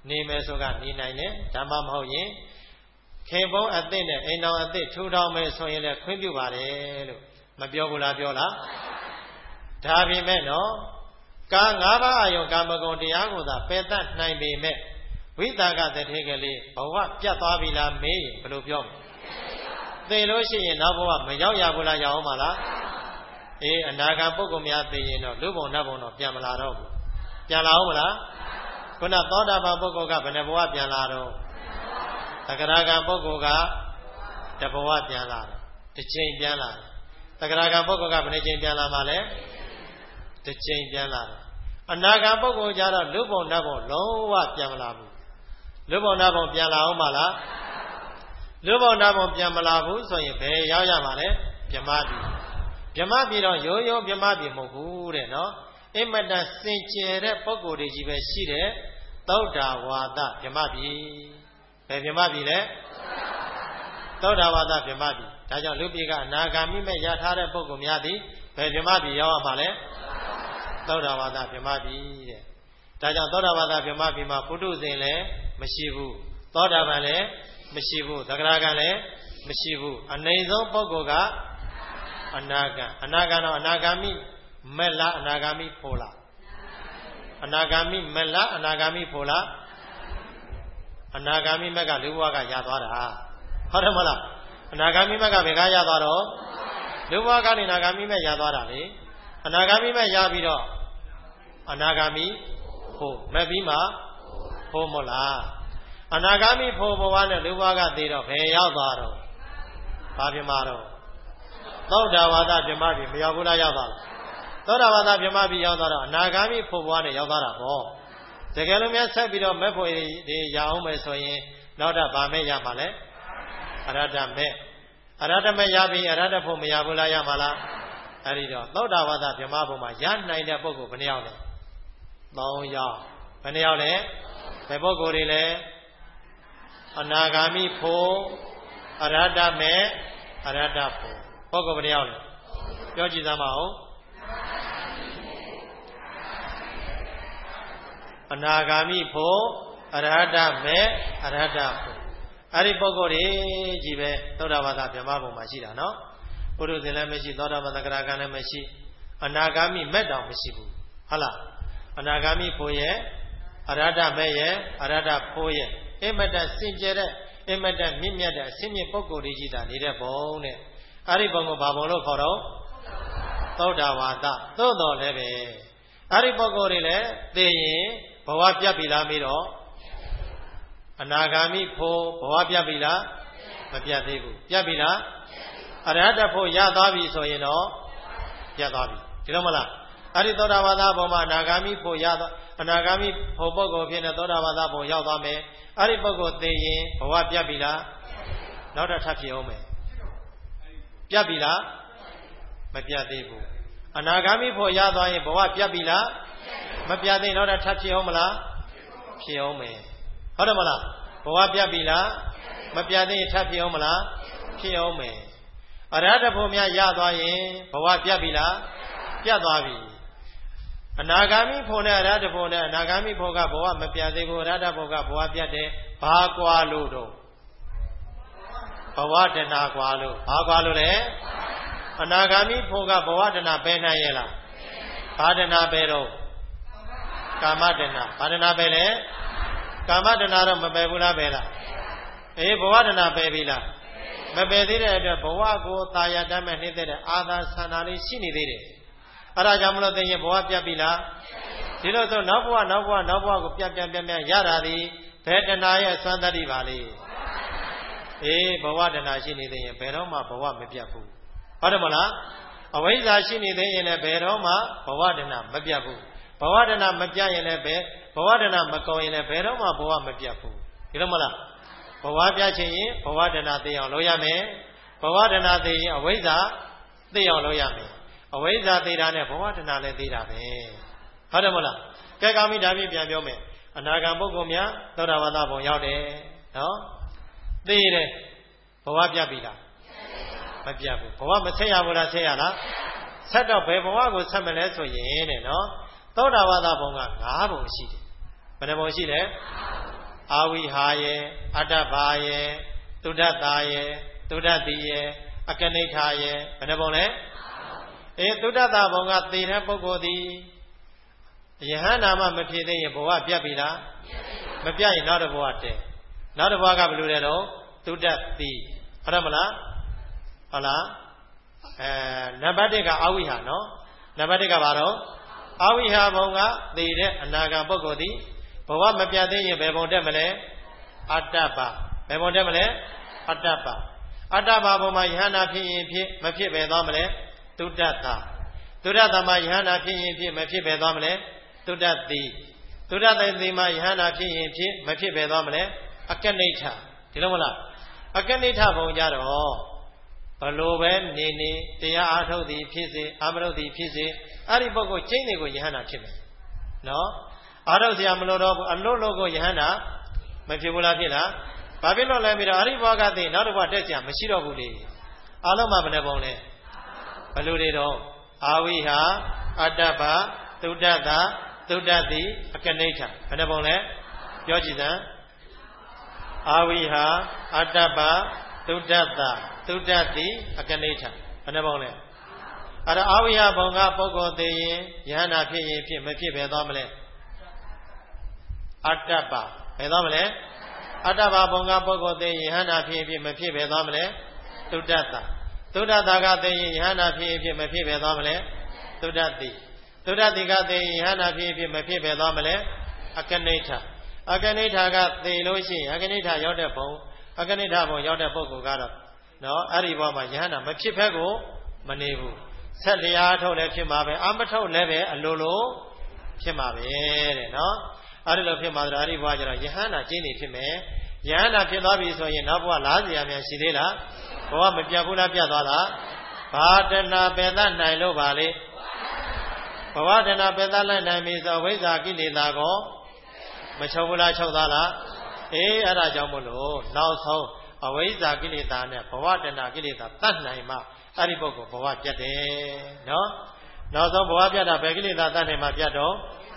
နေမယ်ဆိုကနေနိုင်တယ်ဓမ္မမဟုတ်ရင်ခင်ပွန်းအသစ်နဲ့အိမ်တော်အသစ်ထူထောင်မယ်ဆိုရင်လည်းခွင့်ပြုပါတယ်လို့မပြောဘူးလားပြောလားဒါပေမဲ့နော်ကာ၅ပါးအယုံကာမဂုဏ်တရားကိုသာပယ်တတ်နိုင်ပေမဲ့ဝိတာကတထေကလေးဘဝပြတ်သွားပြီလားမေးရင်ဘယ်လိုပြောမလဲသိလို့ရှိရင်နောက်ဘဝမရောက်ရဘူးလားရောက်အောင်မလားအေးအနာဂတ်ပုဂ္ဂိုလ်များသိရင်တော့လူဘုံနတ်ဘုံတော့ပြန်မလာတော့ဘူးပြန်လာအောင်မလားခုနသောတာပန်ပုဂ္ဂိုလ်ကဘယ်နှဘဝပြန်လာတော့သက္ကရာကံပုဂ္ဂိုလ်ကတဘဝပြန်လာတယ်တစ်ချိန်ပြန်လာတယ်သက္ကရာကံပုဂ္ဂိုလ်ကဘယ်နှချိန်ပြန်လာမှလဲတစ်ချိန်ပြန်လာတယ်အနာဂတ်ပုဂ္ဂိုလ်ကြတော့လူဘုံနတ်ဘုံလုံးဝပြန်မလာဘူးလူဘုံနတ်ဘုံပြန်လာအောင်မလားလူဘုံနတ်ဘုံပြန်မလာဘူးဆိုရင်ဘယ်ရောက်ရမှာလဲဗြဟ္မပြည်ဗြဟ္မပြည်တော့ရိုးရိုးဗြဟ္မပြည်မဟုတ်ဘူးတဲ့နော်အင်မတန်စင်ကြယ်တဲ့ပုဂ္ဂိုလ်တွေကြီးပဲရှိတဲ့သောတာဝါဒဗြဟ္မပြည်ဘယ်ဗြဟ္မပြည်လဲသောတာဝါဒဗြဟ္မပြည်ဒါကြောင့်လူပြည်ကအနာဂါမိမဲ့ရထားတဲ့ပုဂ္ဂိုလ်များသည်ဘယ်ဗြဟ္မပြည်ရောက်ရမှာလဲသောတာဝါဒဗြဟ္မပြည်တဲ့ဒါကြောင့်သောတာဝါဒဗြဟ္မပြည်မှာပုထုဇဉ်လည်းမရှိဘူးသောတာပန်လည်းမရှိဘူးသက္ကရာကံလည်းမရှိဘူးအနိမ့်ဆုံးပုဂ္ဂိုလ်ကအနာဂံအနာဂံတော့အနာဂါမိမက်လားအနာဂါမိဖို့လားအနာဂါမိမက်လားအနာဂါမိဖို့လားအနာဂါမိမက်ကလူဘဝကရသွားတာဟုတ်တယ်မလားအနာဂါမိမက်ကဘယ်ကရသွားတော့လူဘဝကနေအနာဂါမိမက်ရသွားတာလေအနာဂါမိမက်ရပြီးတော့အနာဂါမိဖို့မက်ပြီးမှဖို့မလားအနာဂါမိဖို့ဘဝနဲ့လူဘဝကသေးတော့ဘယ်ရောက်သွားတော့ဘာပြမတော့သောတာဝါဒဗြဟ္မပြည်မရောက်ဘူးလားရောက်သွားလားသောတာဝါဒဗြဟ္မပြည်ရောက်သွားတော့အနာဂါမိဖို့ဘဝနဲ့ရောက်သွားတာပေါ့တကယ်လို့များဆက်ပြီးတော့မဲ့ဖို့တွေရအောင်မယ်ဆိုရင်နောက်တော့ဗာမဲ့ရမှာလဲအရဟတမဲ့အရဟတမဲ့ရပြီးအရဟတဖို့မရဘူးလားရမှာလားအဲ့ဒီတော့သောတာဝါဒဗြဟ္မဘုံမှာရနိုင်တဲ့ပုဂ္ဂိုလ်ဘယ်နှယောက်လဲ3ယောက်ဘယ်နှယောက်လဲဘယ်ပုဂ္ဂိုလ်တွေလဲအနာဂါမိဖို့အရဟတမဲ့အရဟတဖို့ပုဂ္ဂိုလ်ဘယ်နှယောက်လဲပြောကြည့်စမ်းပါဦးအနာဂါမိဖို့အရဟတမဲ့အရဟတဖို့အဲ့ဒီပုဂ္ဂိုလ်တွေကြီးပဲသောတာပန်ဗြဟ္မဘုံမှာရှိတာနော်ပုရုဇဉ်လည်းမရှိသောတာပန်သက္ကရာကံလည်းမရှိအနာဂါမိမဲ့တောင်မရှိဘူးဟုတ်လားအနာဂါမိဖို့ရဲ့အရဟတမဲ့ရဲ့အရဟတဖို့ရဲ့အင်မတန်စင်ကြယ်တဲ့အင်မတန်မြင့်မြတ်တဲ့အစင်းမြင့်ပုဂ္ဂိုလ်တွေကြီးတာနေတဲ့ဘုံတဲ့အဲ့ဒီဘုံကိုဘာဘုံလို့ခေါ်တော့သောတာဝါဒသို့တော်လည်းပဲအဲ့ဒီပုဂ္ဂိုလ်တွေလည်းသိရင်ဘဝပြတ်ပြီလားမေးတော့အနာဂါမိဖို့ဘဝပြတ်ပြီလားမပြတ်သေးဘူးပြတ်ပြီလားအရဟတဖို့ရသွားပြီဆိုရင်တော့ပြတ်သွားပြီဒီလိုမလားအဲ့ဒီသောတာပန်ဘုံမှာအနာဂါမိဖို့ရသွားအနာဂါမိဖို့ပုဂ္ဂိုလ်ဖြစ်နေသောတာပန်ဘုံရောက်သွားမယ်အဲ့ဒီပုဂ္ဂိုလ်သိရင်ဘဝပြတ်ပြီလားနောက်တော့ထပ်ဖြစ်အောင်မယ်ပြတ်ပြီလားမပြတ်သေးဘူးအနာဂါမိဖို့ရသွားရင်ဘဝပြတ်ပြီလားမပြတ်သေးနောက်တော့ထပ်ဖြစ်အောင်မလားဖြစ်အောင်မယ်ဟုတ်တယ်မလားဘဝပြတ်ပြီလားမပြတ်သေးထပ်ဖြစ်အောင်မလားဖြစ်အောင်မယ်အရဟတဖို့များရသွားရင်ဘဝပြတ်ပြီလားပြတ်သွားပြီအနာဂါမိဖို့နဲ့အရဟတဖို့နဲ့အနာဂါမိဖို့ကဘဝမပြတ်သေးဘူးအရဟတဖို့ကဘဝပြတ်တယ်ဘာကွာလို့တော့ဘဝတဏကွာလို့ဘာကွာလို့လဲအနာဂါမိဖို့ကဘဝတဏပယ်နိုင်ရဲ့လားဘာတဏပယ်တော့ကာမတဏဘာတဏပယ်လဲကာမတဏတော့မပယ်ဘူးလားပယ်လားအေးဘဝတဏပယ်ပြီလားမပယ်သေးတဲ့အတွက်ဘဝကိုတာယာတတ်မဲ့နှိမ့်တဲ့အာသာဆန္ဒလေးရှိနေသေးတယ်အဲ့ဒါကြောင့်မလို့သိရင်ဘဝပြတ်ပြီလားဒီလိုဆိုနောက်ဘဝကိုပြတ်ရတာဒီဘယ်တဏရဲ့စွမ်းတတ္တိပါလေအေးဘဝတဏရှိနေသေးရင်ဘယ်တော့မှဘဝမပြတ်ဘူးဟုတ်တယ်မလားအဝိဇ္ဇာရှိနေသေးရင်လည်းဘယ်တော့မှဘဝတဏမပြတ်ဘူးဘဝတဏမပြတ်ရင်လည်းဘဝတဏမကုန်ရင်လည်းဘယ်တော့မှဘဝမပြတ်ဘူးဒီလိုမလားဘဝပြတ်ခြင်းရင်ဘဝတဏသိအောင်လုပ်ရမယ်ဘဝတဏသိရင်အဝိဇ္ဇာသိအောင်လုပ်ရမယ်အဝိဇ္ဇာသိတာနဲ့ဘဝတဏလည်းသိတာပဲဟုတ်တယ်မလားကဲကောင်းပြီဒါပြပြန်ပြောမယ်အနာဂံပုဂ္ဂိုလ်များသောတာပန်ဘုံရောက်တယ်နော်သိတယ်ဘဝပြတ်ပြီလားမပြတ်ဘူးဘဝမဆက်ရဘူးလားဆက်ရလားဆက်တော့ဘယ်ဘဝကိုဆက်မလဲဆိုရင်တဲ့နော်သောတာပန်ဘုံက9ဘုံရှိတယ်ဘယ်နှဘုံရှိလဲအာဝိဟာယေအတ္တဘာယေသုဒ္ဓတာယေသုဒ္ဓတိယေအကနိဋ္ဌာယေဘယ်နှပုံလဲသုဒ္ဓတာဘုံကသေတဲ့ပုဂ္ဂိုလ်သည်ယဟန္တာမှမဖြစ်သေးရင်ဘဝပြတ်ပြီလားမပြတ်ရင်နောက်တစ်ဘဝတည်းနောက်တစ်ဘဝကဘယ်လိုလဲတော့သုဒ္ဓတိဟုတ်တယ်မလားဟုတ်လားနံပါတ်1ကအာဝိဟာနော်နံပါတ်1ကဘာတော့အာဝိဟာဘုံကသေတဲ့အနာဂံပုဂ္ဂိုလ်သည်ဘဝမပြတ်သေးရင်ဘယ်ဘုံတက်မလဲအတ္တပါဘယ်ဘုံတက်မလဲအတ္တပါအတ္တပါဘုံမှာယဟန္တာဖြစ်ရင်ဖြစ်မဖြစ်ပဲသွားမလဲသုဒ္ဓတာသုဒ္ဓတာမှာယဟန္တာဖြစ်ရင်ဖြစ်မဖြစ်ပဲသွားမလဲသုဒ္ဓတိသုဒ္ဓတိမှာယဟန္တာဖြစ်ရင်ဖြစ်မဖြစ်ပဲသွားမလဲအကနိဋ္ဌဒီလိုမလားအကနိဋ္ဌဘုံကြတော့ဘလို့ပဲနေနေတရားအားထုတ်သည်ဖြစ်စေအာမထုတ်သည်ဖြစ်စေအဲ့ဒီပုဂ္ဂိုလ်ကျင့်တွေကိုယဟန္တာဖြစ်မယ်နော်အားထုတ်เสียမလို့တော့ဘူးအလွတ်လို့ကိုယဟန္တာမဖြစ်ဘူးလားဖြစ်လားဘာဖြစ်လို့လဲပြီးတော့အရိဘောကသိနောက်တစ်ခါတက်เสียမရှိတော့ဘူးလေအားလုံးမှာဘယ်နှပုံလဲဘယ်လိုတွေတော့အာဝိဟာအတ္တပသုဒ္ဓတာသုဒ္ဓတိအကနိဋ္ဌဘယ်နှပုံလဲပြောကြည့်စမ်းအာဝိဟာအတ္တပသုဒ္ဓတာသုဒ္ဓတိအကနိဋ္ဌဘယ်နှပုံလဲအဲ့ဒါအာဝိဟာဘုံကပုဂ္ဂိုလ်သေးရင်ယဟန္တာဖြစ်ရင်ဖြစ်မဖြစ်ပဲသွားမလဲအတ္တပဘယ်သွားမလဲအတ္တပဘုံကပုဂ္ဂိုလ်သေးရင်ယဟန္တာဖြစ်ရင်ဖြစ်မဖြစ်ပဲသွားမလဲသုဒ္ဓတာသုဒ္ဓတာကသိရင်ယဟန္တာဖြစ်ရင်ဖြစ်မဖြစ်ပဲသွားမလဲသုဒ္ဓတိသုဒ္ဓတိကသိရင်ယဟန္တာဖြစ်ရင်ဖြစ်မဖြစ်ပဲသွားမလဲအကနိဋ္ဌအကနိဋ္ဌကသိလို့ရှိရင်အကနိဋ္ဌရောက်တဲ့ဘုံအကနိဋ္ဌဘုံရောက်တဲ့ပုဂ္ဂိုလ်ကတော့နော်အဲ့ဒီဘဝမှာယဟန္တာမဖြစ်ဘက်ကိုမနေဘူးဆက်တရားထုတ်လည်းဖြစ်မှာပဲအမထုတ်လည်းပဲအလိုလိုဖြစ်မှာပဲတဲ့နော်အဲ့ဒီလိုဖြစ်မှာဆိုတော့အဲ့ဒီဘဝကျတော့ယဟန္တာကျင့်နေဖြစ်မယ်ယဟန္တာဖြစ်သွားပြီဆိုရင်နောက်ဘဝလားစရာများရှိသေးလားဘဝမပြတ်ဘူးလားပြတ်သွားလားဘာတဏပယ်သနိုင်လို့ပါလေဘဝတဏပယ်သလိုက်နိုင်ပြီဆိုဝိဇ္ဇာကိလေသာကိုမချုပ်ဘူးလားချုပ်သွားလားအဲ့ဒါကြောင့်မို့လို့နောက်ဆုံးအဝိဇ္ဇာကိလေသာနဲ့ဘဝတဏကိလေသာတတ်နိုင်မှအဲ့ဒီပုဂ္ဂိုလ်ဘဝပြတ်တယ်နော်နောက်ဆုံးဘဝပြတ်တာဘယ်ကိလေသာတတ်နိုင်မှပြတ်တော့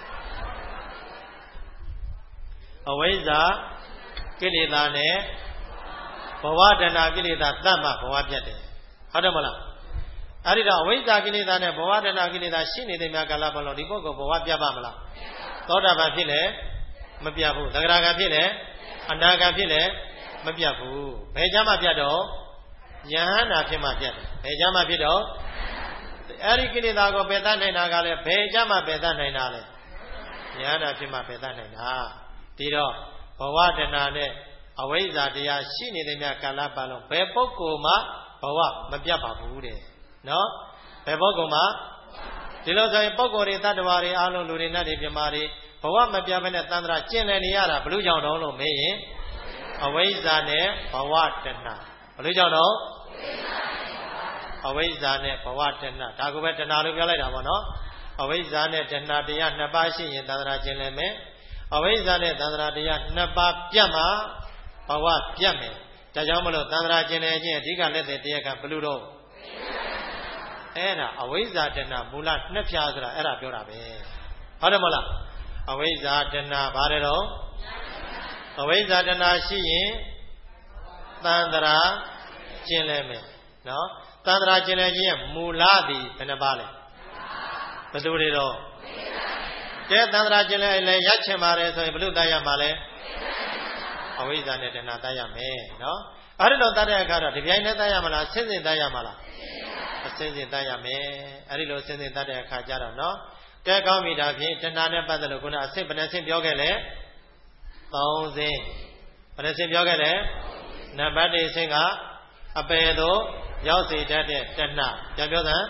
အဝိဇ္ဇာကိလေသာနဲ့ဘဝတဏကိလေသာတတ်မှဘဝပြတ်တယ်ဟုတ်တယ်မလားအဲ့ဒီတော့အဝိဇ္ဇာကိလေသာနဲ့ဘဝတဏကိလေသာရှိနေတဲ့များကာလပတ်လုံးဒီပုဂ္ဂိုလ်ဘဝပြတ်ပါမလားသောတာပန်ဖြစ်လေမပြတ်ဘူးသဂရဂံဖြစ်လေအနာဂံဖြစ်လေမပြတ်ဘူးဘယ်ကြမှာပြတ်တော့ယဟန္တာဖြစ်မှပြတ်တယ်ဘယ်ကြမှာဖြစ်တော့အဲ့ဒီကိလေသာကိုပယ်တတ်နိုင်တာကလည်းဘယ်ကြမှာပယ်တတ်နိုင်တာလဲယဟန္တာဖြစ်မှပယ်တတ်နိုင်တာဒီတော့ဘဝတဏနဲ့အဝိဇ္ဇာတရားရှိနေတဲ့များကာလပတ်လုံးဘယ်ပုဂ္ဂိုလ်မှဘဝမပြတ်ပါဘူးတဲ့နော်ဘယ်ပုဂ္ဂိုလ်မှဒီလိုဆိုရင်ပုဂ္ဂိုလ်တွေတ attva တွေအားလုံးလူတွေနတ်တွေပြမာတွေဘဝမပြတ်ဘဲနဲ့တန်ត្រာကျင့်လည်နေရတာဘလို့ကြောင့်တော့လို့မေးရင်အဝိဇ္ဇာနဲ့ဘဝတဏဘလို့ကြောင့်တော့အဝိဇ္ဇာနဲ့ဘဝတဏဒါကိုပဲတဏလို့ပြောလိုက်တာပေါ့နော်အဝိဇ္ဇာနဲ့တဏတရားနှစ်ပါးရှိရင်တန်ត្រာကျင့်လည်မယ်အဝိဇ္ဇာနဲ့တန်ត្រာတရားနှစ်ပါးပြတ်မှဘဝပြတ်မယ်ဒါကြောင့်မလို့တန်ត្រာကျင့်လည်ခြင်းအဓိကလက်တဲ့တရားကဘလို့တော့အဲ့ဒါအဝိဇ္ဇာတဏမူလနှစ်ဖြာဆိုတာအဲ့ဒါပြောတာပဲဟုတ်တယ်မလားအဝိဇ္ဇာတဏဘာလဲတော့အဝိဇ္ဇာတဏရှိရင်တန်ត្រာကျင့်လဲမယ်နော်တန်ត្រာကျင့်လဲခြင်းရဲ့မူလသည်ဘယ်နှပါလဲဘယ်သူတွေတော့ကဲတန်ត្រာကျင့်လဲလည်းရချင်ပါတယ်ဆိုရင်ဘယ်လိုတတ်ရမှာလဲအဝိဇ္ဇာနဲ့တဏတတ်ရမယ်နော်အဲ့ဒီလိုတတ်တဲ့အခါတော့ဒီပြိုင်နဲ့တတ်ရမလားဆင်းဆင်းတတ်ရမလားအစင်းစင်တတ်ရမယ်အဲ့ဒီလိုစင်းစင်တတ်တဲ့အခါကျတော့နော်ကဲကောင်းပြီဒါဖြင့်တဏှာနဲ့ပတ်သက်လို့ခုနအဆင့်ဘယ်နှဆင့်ပြောခဲ့လဲ3ဆင့်ဘယ်နှဆင့်ပြောခဲ့လဲနံပါတ်1ဆင့်ကအပယ်သို့ရောက်စေတတ်တဲ့တဏှာပြန်ပြောစမ်း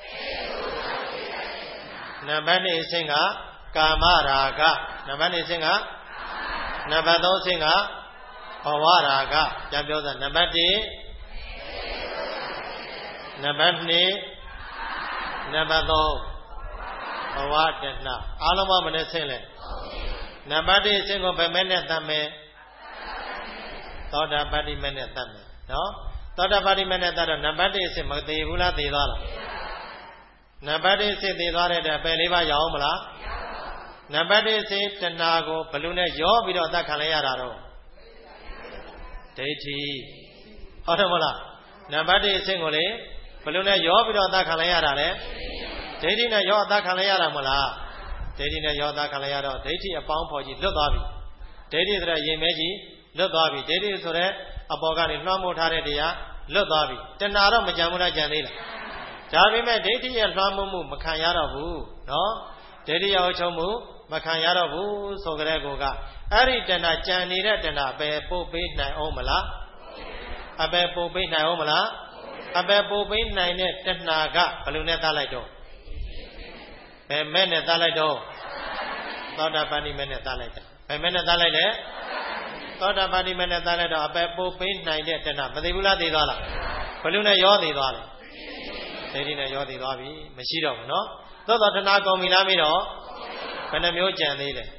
နံပါတ်2ဆင့်ကကာမရာဂနံပါတ်2ဆင့်ကနံပါတ်3ဆင့်ကဘဝရာဂပြန်ပြောစမ်းနံပါတ်1နံပါတ်2နံပါတ်3ဘဝတဏအားလုံးမနဲ့ဆင်းလဲနံပါတ်1ဆင်းကိုဘယ်မဲ့နဲ့တတ်မယ်သောတာပတ္တိမဲ့နဲ့တတ်မယ်နော်သောတာပတ္တိမဲ့နဲ့တတ်တော့နံပါတ်1ဆင်းမသေးဘူးလားသေသွားလားနံပါတ်1ဆင်းသေသွားတဲ့အတွက်ပယ်လေးပါးရအောင်မလားနံပါတ်1စေတဏှာကိုဘလူနဲ့ရောပြီးတော့အသက်ခံလိုက်ရတာတော့ဒိဋ္ဌိဟုတ်တယ်မလားနံပါတ်1အဆင့်ကိုလေဘလူနဲ့ရောပြီးတော့အသက်ခံလိုက်ရတာလေဒိဋ္ဌိနဲ့ရောအသက်ခံလိုက်ရတာမလားဒိဋ္ဌိနဲ့ရောအသက်ခံလိုက်ရတော့ဒိဋ္ဌိအပေါင်းဖော်ကြီးလွတ်သွားပြီဒိဋ္ဌိဆိုတဲ့ရင်မဲကြီးလွတ်သွားပြီဒိဋ္ဌိဆိုတဲ့အပေါ်ကနေလွှမ်းမိုးထားတဲ့တရားလွတ်သွားပြီတဏှာတော့မကြံဘူးလားကြံသေးလားဒါပေမဲ့ဒိဋ္ဌိရဲ့လွှမ်းမိုးမှုမခံရတော့ဘူးနော်ဒိဋ္ဌိရဲ့အချုပ်မှုမခံရတော့ဘူးဆိုကြတဲ့ကောကအဲ့ဒီတဏှာကြံနေတဲ့တဏှာပဲပို့ပေးနိုင်အောင်မလားအပဲပို့ပေးနိုင်အောင်မလားအပဲပို့ပေးနိုင်တဲ့တဏှာကဘယ်လိုနဲ့သားလိုက်တော့ဘယ်မဲ့နဲ့သားလိုက်တော့သောတာပန်ဒီမဲ့နဲ့သားလိုက်တယ်ဘယ်မဲ့နဲ့သားလိုက်လဲသောတာပန်ဒီမဲ့နဲ့သားလိုက်တော့အပဲပို့ပေးနိုင်တဲ့တဏှာမသိဘူးလားသိသွားလားဘယ်လိုနဲ့ရောသိသွားလဲဒိဋ္ဌိနဲ့ရောသိသွားပြီမရှိတော့ဘူးနော်သို့တော့တဏှာကုန်ပြီလားမေးတော့ဘယ်နှမျိုးကြံသေးလဲ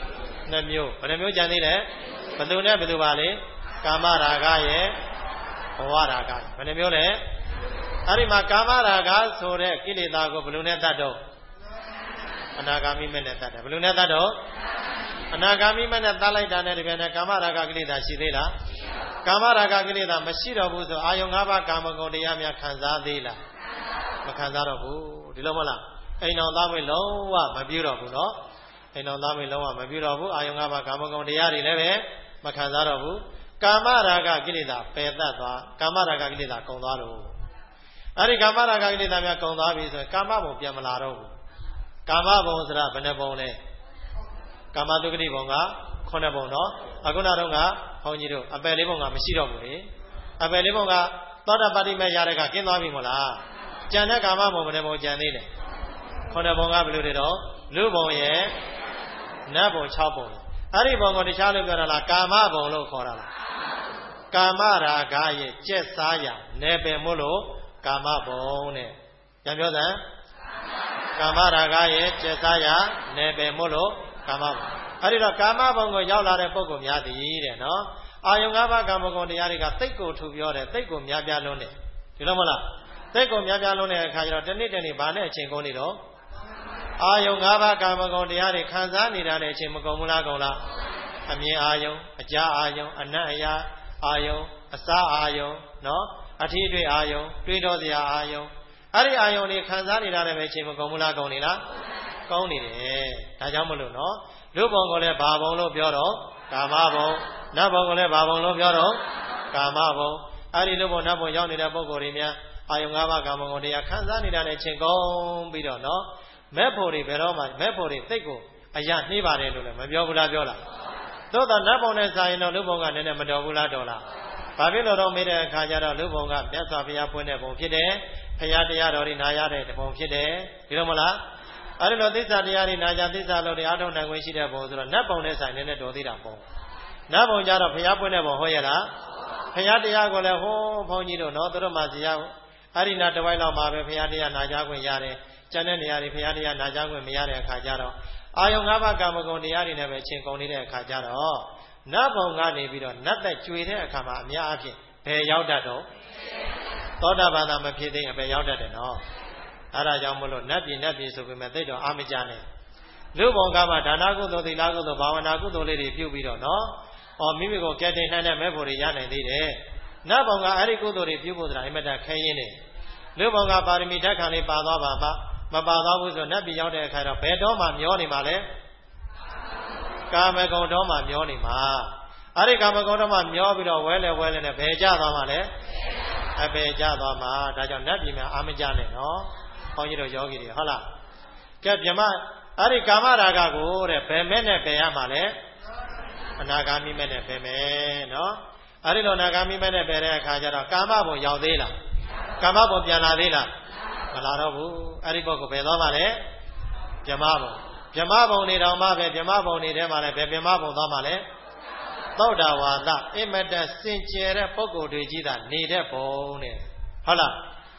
2မျိုးဘယ်နှမျိုးကြံသေးလဲဘယ်သူနဲ့ဘယ်သူပါလဲကာမရာဂရဲ့ဘဝရာဂဘယ်နှမျိုးလဲအဲ့ဒီမှာကာမရာဂဆိုတဲ့ကိလေသာကိုဘယ်လိုနဲ့တတ်တော့အနာဂါမိမဲ့နဲ့တတ်တယ်ဘယ်လိုနဲ့တတ်တော့အနာဂါမိမဲ့နဲ့တတ်လိုက်တာနဲ့ဒီပြန်နဲ့ကာမရာဂကိလေသာရှိသေးလားကာမရာဂကိလေသာမရှိတော့ဘူးဆိုအာယုံ၅ပါးကာမဂုဏ်တရားများခံစားသေးလားမခံစားတော့ဘူးဒီလိုမဟုတ်လားအိမ်တော်သားမွေးလုံးဝမပြုတော့ဘူးနော်အိမ်တော်သားမွေးလုံးဝမပြုတော့ဘူးအာယုံ၅ပါးကာမဂုဏ်တရားတွေလည်းပဲမခံစားတော့ဘူးကာမရာဂကိလေသာပယ်တတ်သွားကာမရာဂကိလေသာကုန်သွားတော့အဲ့ဒီကာမရာဂကိလေသာများကုန်သွားပြီဆိုရင်ကာမဘုံပြန်မလာတော့ဘူးကာမဘုံဆိုတာဘယ်နှဘုံလဲကာမတုဂတိဘုံက9ဘုံနော်အခုနောက်တော့ကဘုန်းကြီးတို့အပယ်လေးဘုံကမရှိတော့ဘူးလေအပယ်လေးဘုံကသောတာပတိမဲ့ရတဲ့ကကင်းသွားပြီမဟုတ်လားကြံတဲ့ကာမဘုံဘယ်နှဘုံကြံသေးလဲ9ဘုံကဘယ်လိုတွေတော့လူဘုံရဲ့နတ်ဘုံ6ဘုံအဲ့ဒီဘုံကိုတခြားလို့ပြောတာလားကာမဘုံလို့ခေါ်တာလားကာမရာဂရဲ့ကျက်စားရနယ်ပယ်မို့လို့ကာမဘုံနဲ့ပြန်ပြောစမ်းကာမရာဂရဲ့ကျက်စားရနယ်ပယ်မို့လို့ကာမဘုံအဲ့ဒီတော့ကာမဘုံကိုရောက်လာတဲ့ပုဂ္ဂိုလ်များသည်တဲ့နော်အာယုံ၅ပါးကာမဂုဏ်တရားတွေကသိတ်ကိုထူပြောတယ်သိတ်ကိုများပြားလွန်းတယ်ဒီလိုမဟုတ်လားသိတ်ကိုများပြားလွန်းတဲ့အခါကျတော့တနေ့တနေ့ဘာနဲ့အချိန်ကုန်နေတော့အာယုံ၅ပါးကာမဂုဏ်တရားတွေခံစားနေတာနဲ့အချိန်မကုန်ဘူးလားကုန်လားအမြင်အာယုံအကြားအာယုံအနတ်အရာအာယုံအစားအာယုံနော်အထီးတွေ့အာယုံတွေးတော်စရာအာယုံအဲ့ဒီအာယုံတွေခံစားနေတာနဲ့ပဲအချိန်မကုန်ဘူးလားကုန်နေလားကောင်းနေတယ်ဒါကြောင့်မလို့နော်လူဘုံကိုလည်းဘာဘုံလို့ပြောတော့ကာမဘုံနတ်ဘုံကိုလည်းဘာဘုံလို့ပြောတော့ကာမဘုံအဲ့ဒီလူဘုံနတ်ဘုံရောက်နေတဲ့ပုဂ္ဂိုလ်တွေများအာယုံ၅ပါးကာမဂုဏ်တရားခံစားနေတာနဲ့ချိန်ကုန်ပြီးတော့နော်မဲ့ဖို့တွေဘယ်တော့မှမဲ့ဖို့တွေသိတ်ကိုအရာနှေးပါတယ်လို့လည်းမပြောဘူးလားပြောလားသို့တော့နတ်ဘုံနဲ့စာရင်တော့လူဘုံကနည်းနည်းမတော်ဘူးလားတော်လားဘာဖြစ်လို့တော့မေးတဲ့အခါကျတော့လူဘုံကမြတ်စွာဘုရားဖွင့်တဲ့ဘုံဖြစ်တယ်ဘုရားတရားတော်တွေနာရတဲ့ဘုံဖြစ်တယ်ဒီလိုမလားအဲ့ဒီလိုသစ္စာတရားတွေနာကြသစ္စာလို့တွေအားထုတ်နိုင်ခွင့်ရှိတဲ့ဘုံဆိုတော့နတ်ဘုံနဲ့ဆိုင်နေတဲ့တော်သေးတာပေါ့နတ်ဘုံကြတော့ဘုရားပွင့်တဲ့ဘုံဟောရလားဘုရားတရားကိုလည်းဟောဘုန်းကြီးတို့နော်သူတို့မှဇာအဲ့ဒီနာတဝိုက်လောက်မှာပဲဘုရားတရားနာကြခွင့်ရတယ်ကျန်တဲ့နေရာတွေဘုရားတရားနာကြခွင့်မရတဲ့အခါကျတော့အာယုံ၅ပါးကာမဂုဏ်တရားတွေနဲ့ပဲချိန်ကုန်နေတဲ့အခါကျတော့နတ်ဘုံကနေပြီးတော့နတ်သက်ကျွေတဲ့အခါမှာအများအပြားဘယ်ရောက်တတ်တော့သောတာပန်သာမဖြစ်သေးရင်ဘယ်ရောက်တတ်တယ်နော်အဲ့ဒါကြောင့်မလို့နတ်ပြည်ဆိုပေမဲ့သိတော့အာမကြနဲ့လူဘုံကမှဒါနကုသိုလ်သီလကုသိုလ်ဘာဝနာကုသိုလ်လေးတွေပြုပြီးတော့နော်မိမိကိုကဲတင်နိုင်တဲ့မဲ့ဖို့တွေရနိုင်သေးတယ်နတ်ဘုံကအဲ့ဒီကုသိုလ်တွေပြုဖို့ဆိုတာအင်မတန်ခဲရင်းနေလူဘုံကပါရမီဓာတ်ခံလေးပါသွားပါမှမပါသွားဘူးဆိုနတ်ပြည်ရောက်တဲ့အခါတော့ဘယ်တော့မှမျောနေမှာလဲကာမဂုဏ်တော့မှမျောနေမှာအဲ့ဒီကာမဂုဏ်တော့မှမျောပြီးတော့ဝဲလဲနဲ့ဘယ်ကျသွားမှာလဲအပေကျသွားမှာဒါကြောင့်နတ်ပြည်မှာအာမကြနဲ့နော်ဘုန်းကြီးတို့ယောဂီတွေဟုတ်လားကဲဗြဟ္မအဲ့ဒီကာမရာဂကိုတဲ့ဘယ်မဲ့နဲ့ပယ်ရမှာလဲအနာဂါမိမဲ့နဲ့ပယ်မယ်နော်အဲ့ဒီလိုအနာဂါမိမဲ့နဲ့ပယ်တဲ့အခါကျတော့ကာမဘုံရောက်သေးလားကာမဘုံပြန်လာသေးလားမလာတော့ဘူးအဲ့ဒီဘုံကိုပယ်သွားပါလေဗြဟ္မဘုံနေတော်မှပဲဗြဟ္မဘုံနေထဲမှာလည်းဘယ်ဗြဟ္မဘုံသွားမှာလဲသောတာဝါဒအမတစင်ကြယ်တဲ့ပုဂ္ဂိုလ်တွေကြီးတာနေတဲ့ဘုံနဲ့ဟုတ်လား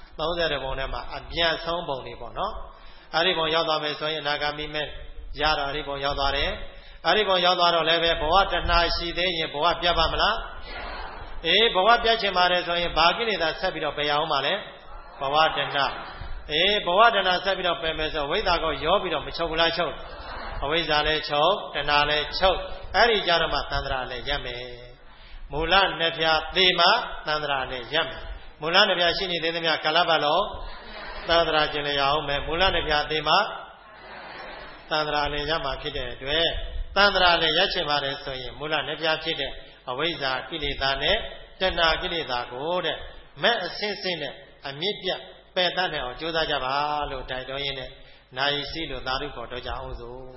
30ဘုံထဲမှာအပြန်ဆုံးဘုံတွေပေါ့နော်အဲ့ဒီဘုံရောက်သွားမယ်ဆိုရင်အနာဂါမိမဲ့ရတော့အဲ့ဒီဘုံရောက်သွားတယ်အဲ့ဒီဘုံရောက်သွားတော့လည်းပဲဘဝတဏှာရှိသေးရင်ဘဝပြတ်ပါမလားအေးဘဝပြတ်ချင်ပါတယ်ဆိုရင်ဘာကိလေသာဆက်ပြီးတော့ပယ်အောင်ပါလဲဘဝတဏှာဘဝတဏှာဆက်ပြီးတော့ပယ်မယ်ဆိုဝိသကောရောပြီးတော့မချုပ်ဘူးလားချုပ်ဟအဝိဇ္ဇာလည်းချုပ်တဏှာလည်းချုပ်အဲ့ဒီကြတော့မှသန္တရာလည်းရပ်မယ်မူလနှစ်ဖြာသေမှသန္တရာလည်းရပ်မယ်မူလနှစ်ဖြာရှိနေသေးသမျှကာလပတ်လုံးသန္တရာကျင်လျအောင်မယ်မူလနှစ်ဖြာသေမှသန္တရာလည်းရပ်မှာဖြစ်တဲ့အတွက်သန္တရာလည်းရပ်ချင်ပါတယ်ဆိုရင်မူလနှစ်ဖြာဖြစ်တဲ့အဝိဇ္ဇာကိလေသာနဲ့တဏှာကိလေသာကိုတဲ့မဲ့အစင်းစင်းနဲ့အမြင့်ပြတ်ပယ်တတ်နိုင်အောင်ကြိုးစားကြပါလို့တိုက်တွန်းရင်းနဲ့နာယီစီလို့သာဓုခေါ်တော့ကြအောင်စို့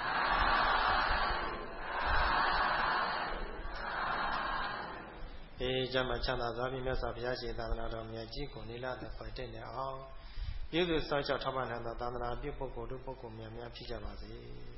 ကျမ်းမှာချမ်းသာစွာဖြင့်မြတ်စွာဘုရားရှင်သာသနာတော်မြတ်ကြီးကိုနိလသက်ဖွဲ့တဲ့နေအောင်ပြုစုစောင့်ရှောက်ထောက်ပံ့နိုင်သောသာသနာပြုပုဂ္ဂိုလ်တို့ပုဂ္ဂိုလ်များများဖြစ်ကြပါစေ